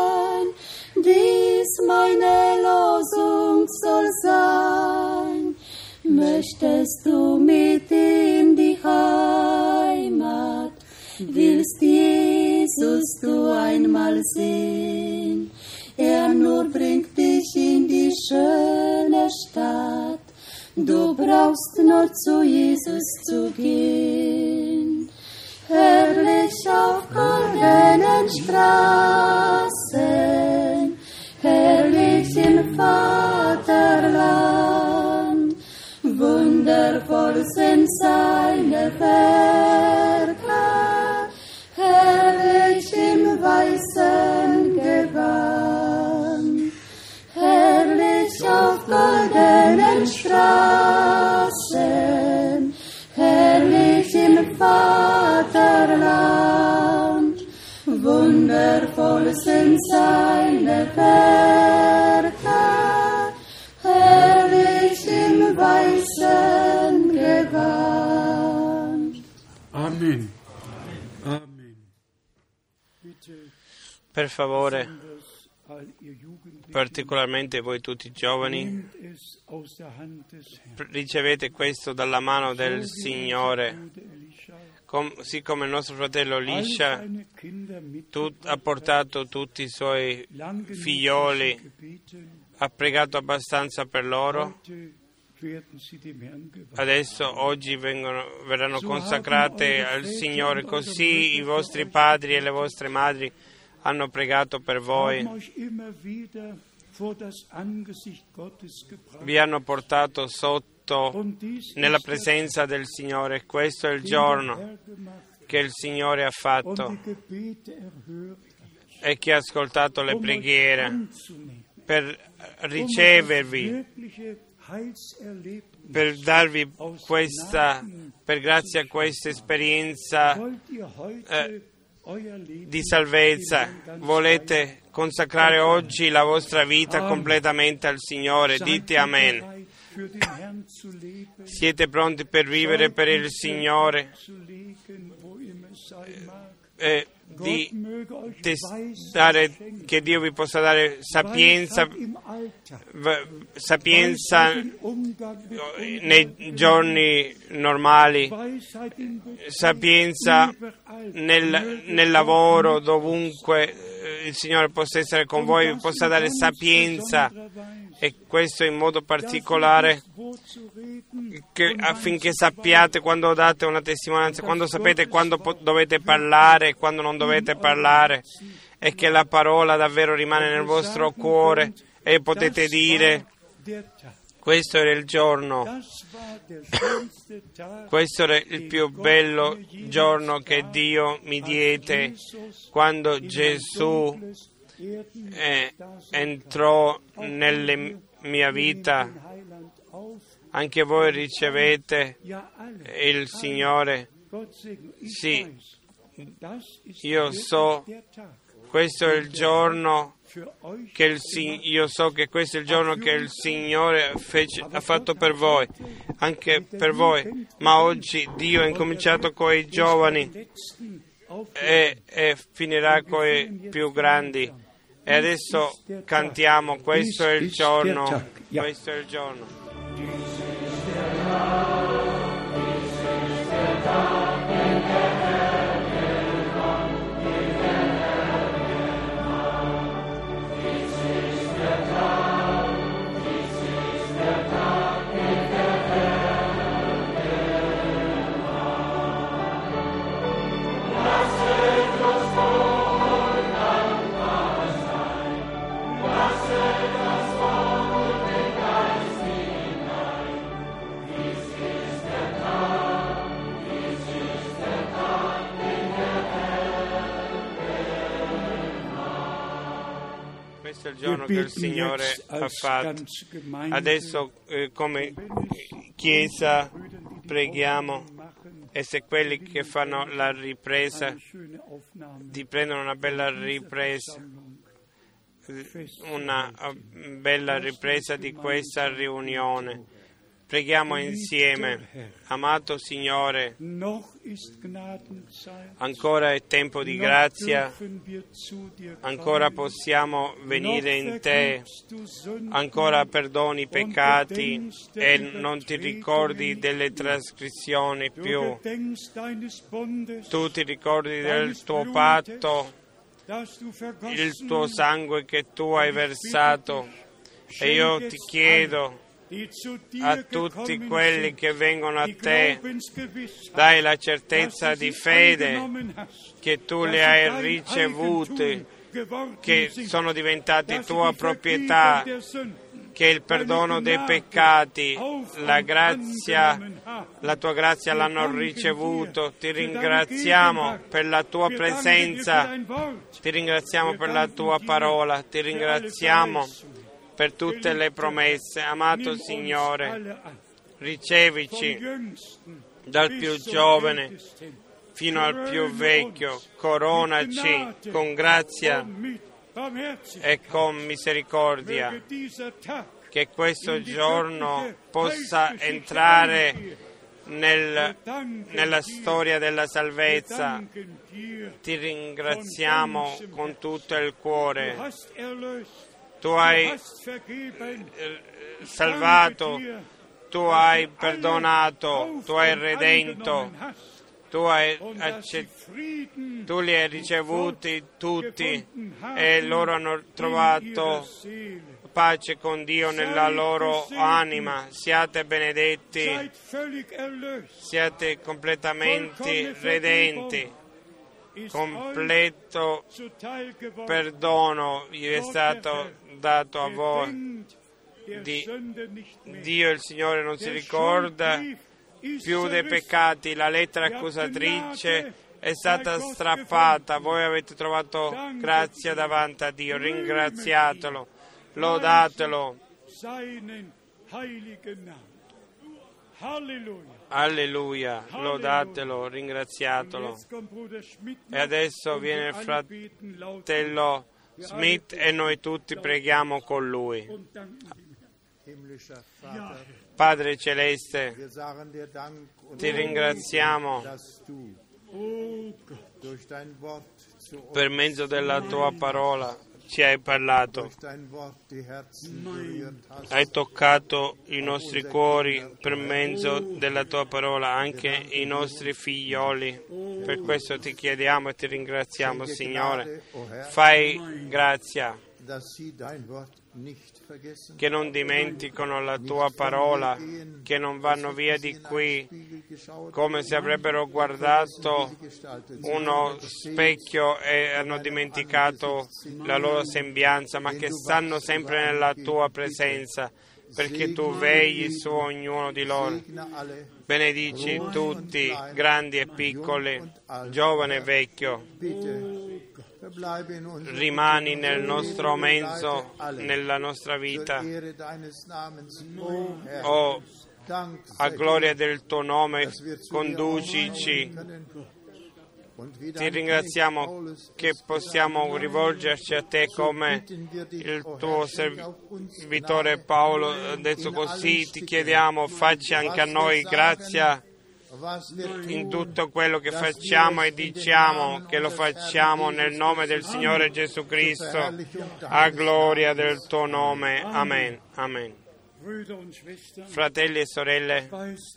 S3: dies meine Losung soll sein. Möchtest du mit in die Heimat, willst Jesus du einmal sehen? Er nur bringt dich in die schöne Stadt, du brauchst nur zu Jesus zu gehen. Herrlich auf goldenen Straßen, herrlich im Vaterland, wundervoll sind seine Werke, herrlich im weißen Gewand. Herrlich auf goldenen Straßen, herrlich im Vaterland, wundervoll sind seine Werke, herrlich im weißen Gewand.
S2: Amen. Amen. Bitte,
S1: Per favore, particolarmente voi tutti giovani, ricevete questo dalla mano del Signore. Così come il nostro fratello Elisha tut, ha portato tutti i suoi figlioli, ha pregato abbastanza per loro. Adesso oggi vengono, verranno consacrate al Signore, così i vostri padri e le vostre madri hanno pregato per voi, vi hanno portato sotto nella presenza del Signore. Questo è il giorno che il Signore ha fatto e che ha ascoltato le preghiere per ricevervi, per darvi questa, per grazie a questa esperienza eh, di salvezza. Volete consacrare oggi la vostra vita completamente al Signore? Dite Amen. Siete pronti per vivere per il Signore? Eh, di dare, che Dio vi possa dare sapienza, sapienza nei giorni normali, sapienza nel, nel lavoro, dovunque il Signore possa essere con voi, vi possa dare sapienza, e questo in modo particolare che, affinché sappiate quando date una testimonianza, quando sapete quando po- dovete parlare e quando non dovete parlare, e che la parola davvero rimane nel vostro cuore e potete dire: questo era il giorno, questo era il più bello giorno che Dio mi diede, quando Gesù eh, entrò nella mia vita. Anche voi ricevete il Signore. Sì, io so, questo è il giorno che il io so che questo è il giorno che il Signore fece, ha fatto per voi, anche per voi. Ma oggi Dio ha incominciato con i giovani e, e finirà con i più grandi. E adesso cantiamo, questo è il giorno, questo è il giorno. Questo è il giorno che il Signore ha fatto. Adesso eh, come Chiesa preghiamo, e se quelli che fanno la ripresa ti prendono una bella ripresa, una bella ripresa di questa riunione. Preghiamo insieme. Amato Signore, ancora è tempo di grazia, ancora possiamo venire in Te, ancora perdoni i peccati e non ti ricordi delle trasgressioni più. Tu ti ricordi del tuo patto, il tuo sangue che tu hai versato, e io ti chiedo a tutti quelli che vengono a Te, dai la certezza di fede che tu li hai ricevuti, che sono diventati tua proprietà, che il perdono dei peccati, la grazia, la tua grazia l'hanno ricevuto. Ti ringraziamo per la tua presenza, ti ringraziamo per la tua parola, ti ringraziamo per tutte le promesse. Amato Signore, ricevici dal più giovane fino al più vecchio, coronaci con grazia e con misericordia, che questo giorno possa entrare nel, nella storia della salvezza. Ti ringraziamo con tutto il cuore. Tu hai salvato, tu hai perdonato, tu hai redento, tu, hai accett- tu li hai ricevuti tutti e loro hanno trovato pace con Dio nella loro anima. Siate benedetti, siate completamente redenti. Completo perdono gli è stato dato a voi. Di, Dio il Signore non si ricorda più dei peccati. La lettera accusatrice è stata strappata. Voi avete trovato grazia davanti a Dio. Ringraziatelo, lodatelo. Alleluia, lodatelo, ringraziatelo. E adesso viene il fratello Smith e noi tutti preghiamo con lui. Padre Celeste, ti ringraziamo per mezzo della tua parola. Ci hai parlato, hai toccato i nostri cuori per mezzo della tua parola, anche i nostri figlioli. Per questo ti chiediamo e ti ringraziamo, Signore. Fai grazia che non dimenticano la tua parola, che non vanno via di qui come se avrebbero guardato uno specchio e hanno dimenticato la loro sembianza, ma che stanno sempre nella tua presenza, perché tu vegli su ognuno di loro. Benedici tutti, grandi e piccoli, giovane e vecchio. Rimani nel nostro mezzo, nella nostra vita. Oh, a gloria del tuo nome, conducici. Ti ringraziamo che possiamo rivolgerci a te come il tuo servitore Paolo. Adesso così ti chiediamo, facci anche a noi grazia in tutto quello che facciamo e diciamo, che lo facciamo nel nome del Signore Gesù Cristo, a gloria del tuo nome. Amen. Amen. Fratelli e sorelle,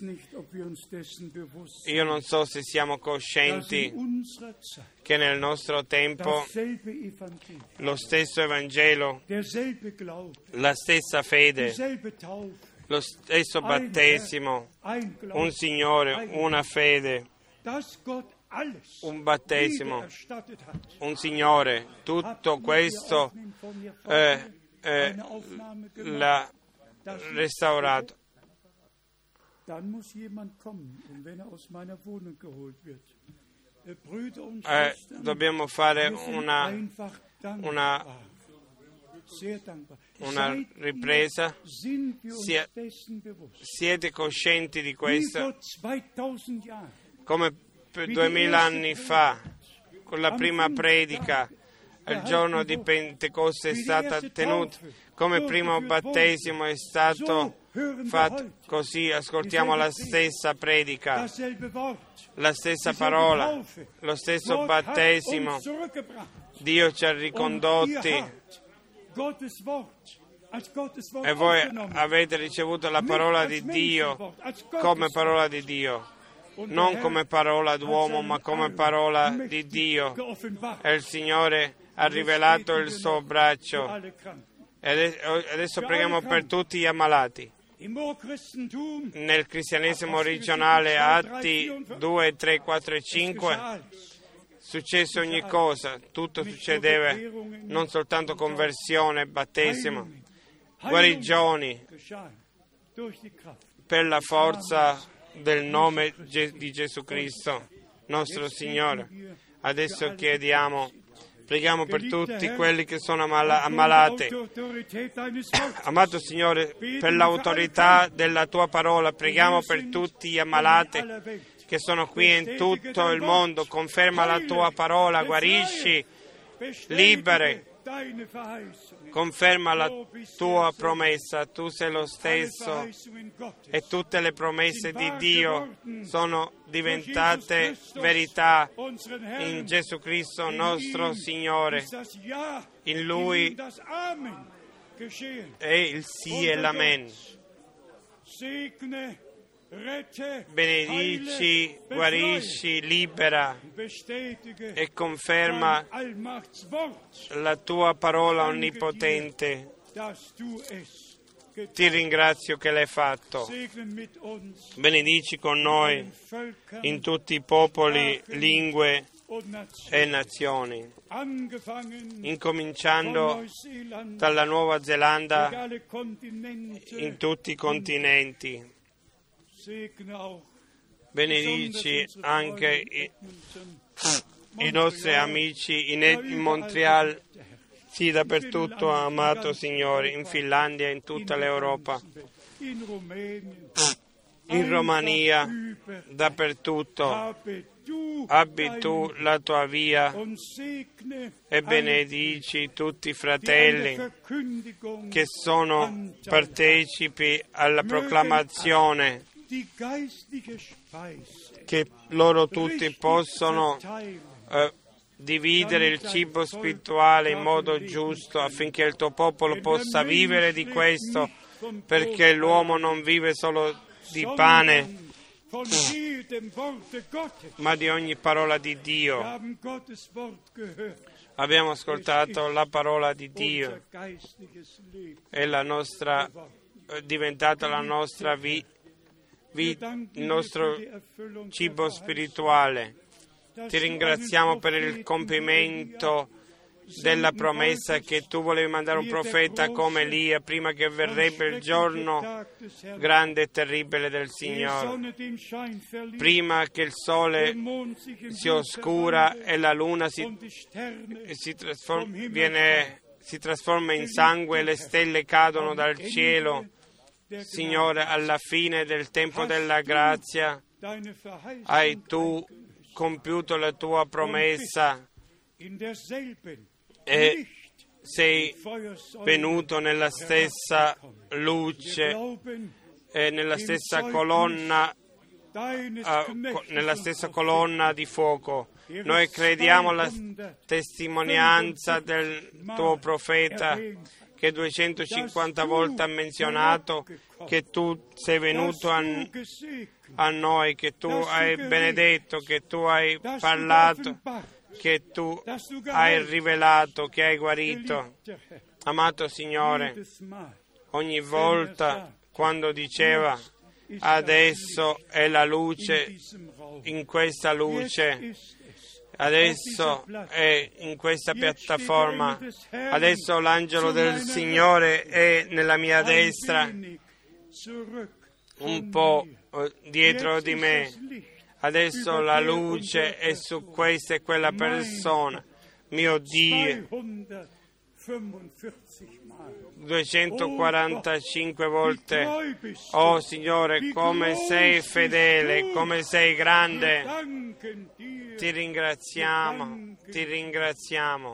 S1: io non so se siamo coscienti che nel nostro tempo lo stesso Evangelo, la stessa fede, lo stesso battesimo, un Signore, una fede, un battesimo, un Signore, tutto questo eh, eh, l'ha restaurato. Eh, dobbiamo fare una, una, una ripresa. Sie, siete coscienti di questo? Come per duemila anni fa, con la prima predica, il giorno di Pentecoste è stata tenuta, come primo battesimo è stato fatto, così ascoltiamo la stessa predica, la stessa parola, lo stesso battesimo. Dio ci ha ricondotti e voi avete ricevuto la parola di Dio come parola di Dio, non come parola d'uomo ma come parola di Dio, e il Signore ha rivelato il suo braccio. E adesso preghiamo per tutti gli ammalati. Nel cristianesimo originale, Atti due, tre, quattro e cinque, successe ogni cosa, tutto succedeva, non soltanto conversione, battesimo, guarigioni, per la forza del nome di Gesù Cristo, nostro Signore. Adesso chiediamo, preghiamo per tutti quelli che sono ammala- ammalati. Amato Signore, per l'autorità della Tua parola, preghiamo per tutti gli ammalati che sono qui in tutto il mondo. Conferma la Tua parola, guarisci, liberi. Conferma la Tua promessa, Tu sei lo stesso e tutte le promesse di Dio sono diventate verità in Gesù Cristo nostro Signore. In Lui è il sì e l'amen. Benedici, guarisci, libera e conferma la Tua parola onnipotente. Ti ringrazio che l'hai fatto. Benedici con noi in tutti i popoli, lingue e nazioni, incominciando dalla Nuova Zelanda in tutti i continenti. Benedici anche i, i nostri amici in, in Montreal, sì, dappertutto, amato Signore, in Finlandia, in tutta l'Europa, in Romania, dappertutto. Abbi Tu la Tua via e benedici tutti i fratelli che sono partecipi alla proclamazione, che loro tutti possono eh, dividere il cibo spirituale in modo giusto affinché il Tuo popolo possa vivere di questo, perché l'uomo non vive solo di pane ma di ogni parola di Dio. Abbiamo ascoltato la parola di Dio e la nostra è diventata la nostra vita, Vi, il nostro cibo spirituale. Ti ringraziamo per il compimento della promessa che Tu volevi mandare un profeta come Elia prima che verrebbe il giorno grande e terribile del Signore, prima che il sole si oscura e la luna si, si, trasforma, viene, si trasforma in sangue e le stelle cadono dal cielo. Signore, alla fine del tempo della grazia hai Tu compiuto la Tua promessa e sei venuto nella stessa luce e nella stessa colonna uh, nella stessa colonna di fuoco. Noi crediamo alla testimonianza del tuo profeta che duecentocinquanta volte ha menzionato che tu sei venuto a, a noi, che tu hai benedetto, che tu hai parlato, che tu hai rivelato, che hai guarito. Amato Signore, ogni volta quando diceva adesso è la luce in questa luce, adesso è in questa piattaforma, adesso l'angelo del Signore è nella mia destra, un po' dietro di me, adesso la luce è su questa e quella persona, mio Dio, duecentoquarantacinque volte. Oh Signore, come sei fedele, come sei grande. Ti ringraziamo, ti ringraziamo.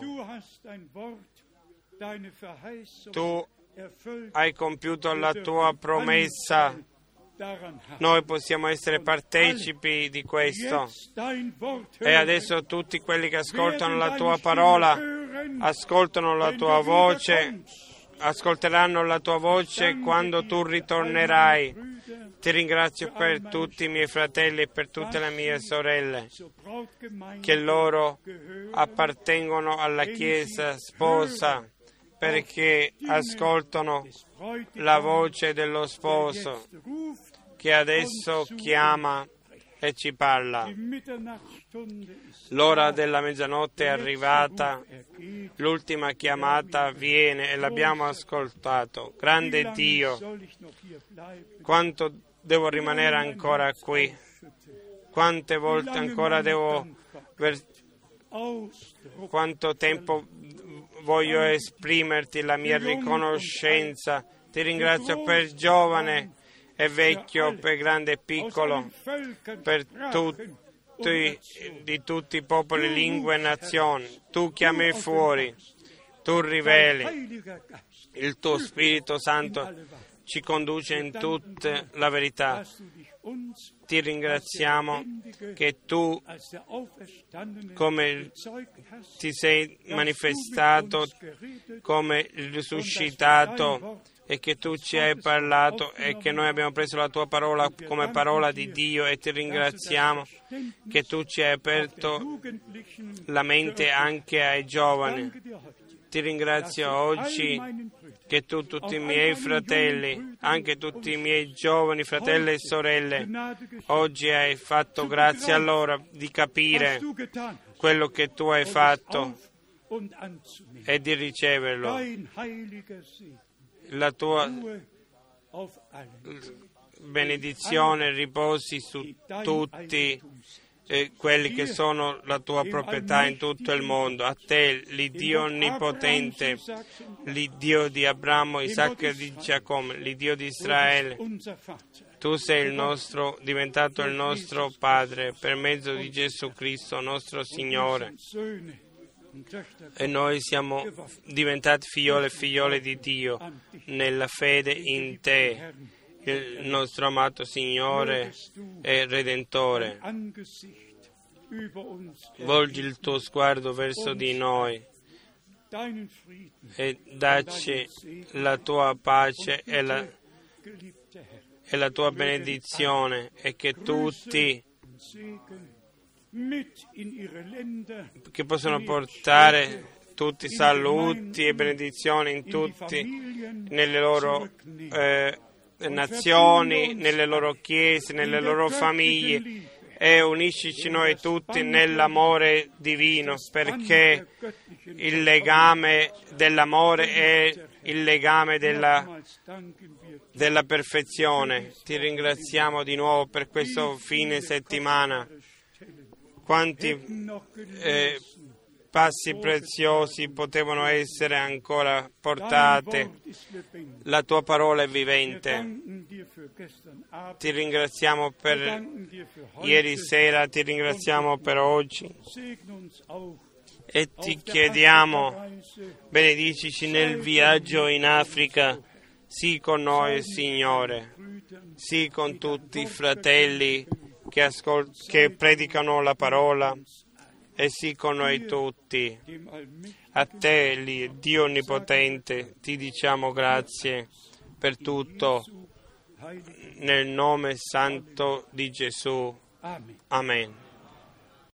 S1: Tu hai compiuto la tua promessa. Noi possiamo essere partecipi di questo. E adesso tutti quelli che ascoltano la tua parola, ascoltano la tua voce, ascolteranno la tua voce quando tu ritornerai. Ti ringrazio per tutti i miei fratelli e per tutte le mie sorelle, che loro appartengono alla Chiesa sposa, perché ascoltano la voce dello sposo, che adesso chiama e ci parla. L'ora della mezzanotte è arrivata, l'ultima chiamata viene e l'abbiamo ascoltato. Grande Dio, quanto devo rimanere ancora qui? Quante volte ancora devo... Ver... Quanto tempo voglio esprimerti la mia riconoscenza? Ti ringrazio per giovane e vecchio, per grande e piccolo, per tutti, di tutti i popoli, lingue e nazioni. Tu chiami fuori, tu riveli, il tuo Spirito Santo ci conduce in tutta la verità. Ti ringraziamo che tu, come ti sei manifestato come il risuscitato, e che tu ci hai parlato e che noi abbiamo preso la tua parola come parola di Dio, e ti ringraziamo che tu ci hai aperto la mente anche ai giovani. Ti ringrazio oggi che tu, tutti i miei fratelli, anche tutti i miei giovani fratelli e sorelle, oggi hai fatto grazia a loro di capire quello che tu hai fatto e di riceverlo. La tua benedizione riposi su tutti eh, quelli che sono la tua proprietà in tutto il mondo. A te, l'Iddio onnipotente, l'Iddio di Abramo, Isacco e di Giacobbe, l'Iddio di Israele. Tu sei il nostro, diventato il nostro Padre per mezzo di Gesù Cristo, nostro Signore. E noi siamo diventati figlioli e figliole di Dio nella fede in te, il nostro amato Signore e Redentore. Volgi il tuo sguardo verso di noi e dacci la tua pace e la, e la tua benedizione, e che tutti che possono portare tutti saluti e benedizioni in tutti, nelle loro eh, nazioni, nelle loro chiese, nelle loro famiglie, e uniscici noi tutti nell'amore divino, perché il legame dell'amore è il legame della, della perfezione. Ti ringraziamo di nuovo per questo fine settimana. Quanti eh, passi preziosi potevano essere ancora portati. La tua parola è vivente. Ti ringraziamo per ieri sera, ti ringraziamo per oggi. E ti chiediamo, benedicici nel viaggio in Africa, sii con noi, Signore, sii con tutti i fratelli che, ascol- che predicano la parola, e sì con noi tutti. A te, lì, Dio Onnipotente, ti diciamo grazie per tutto, nel nome santo di Gesù. Amen.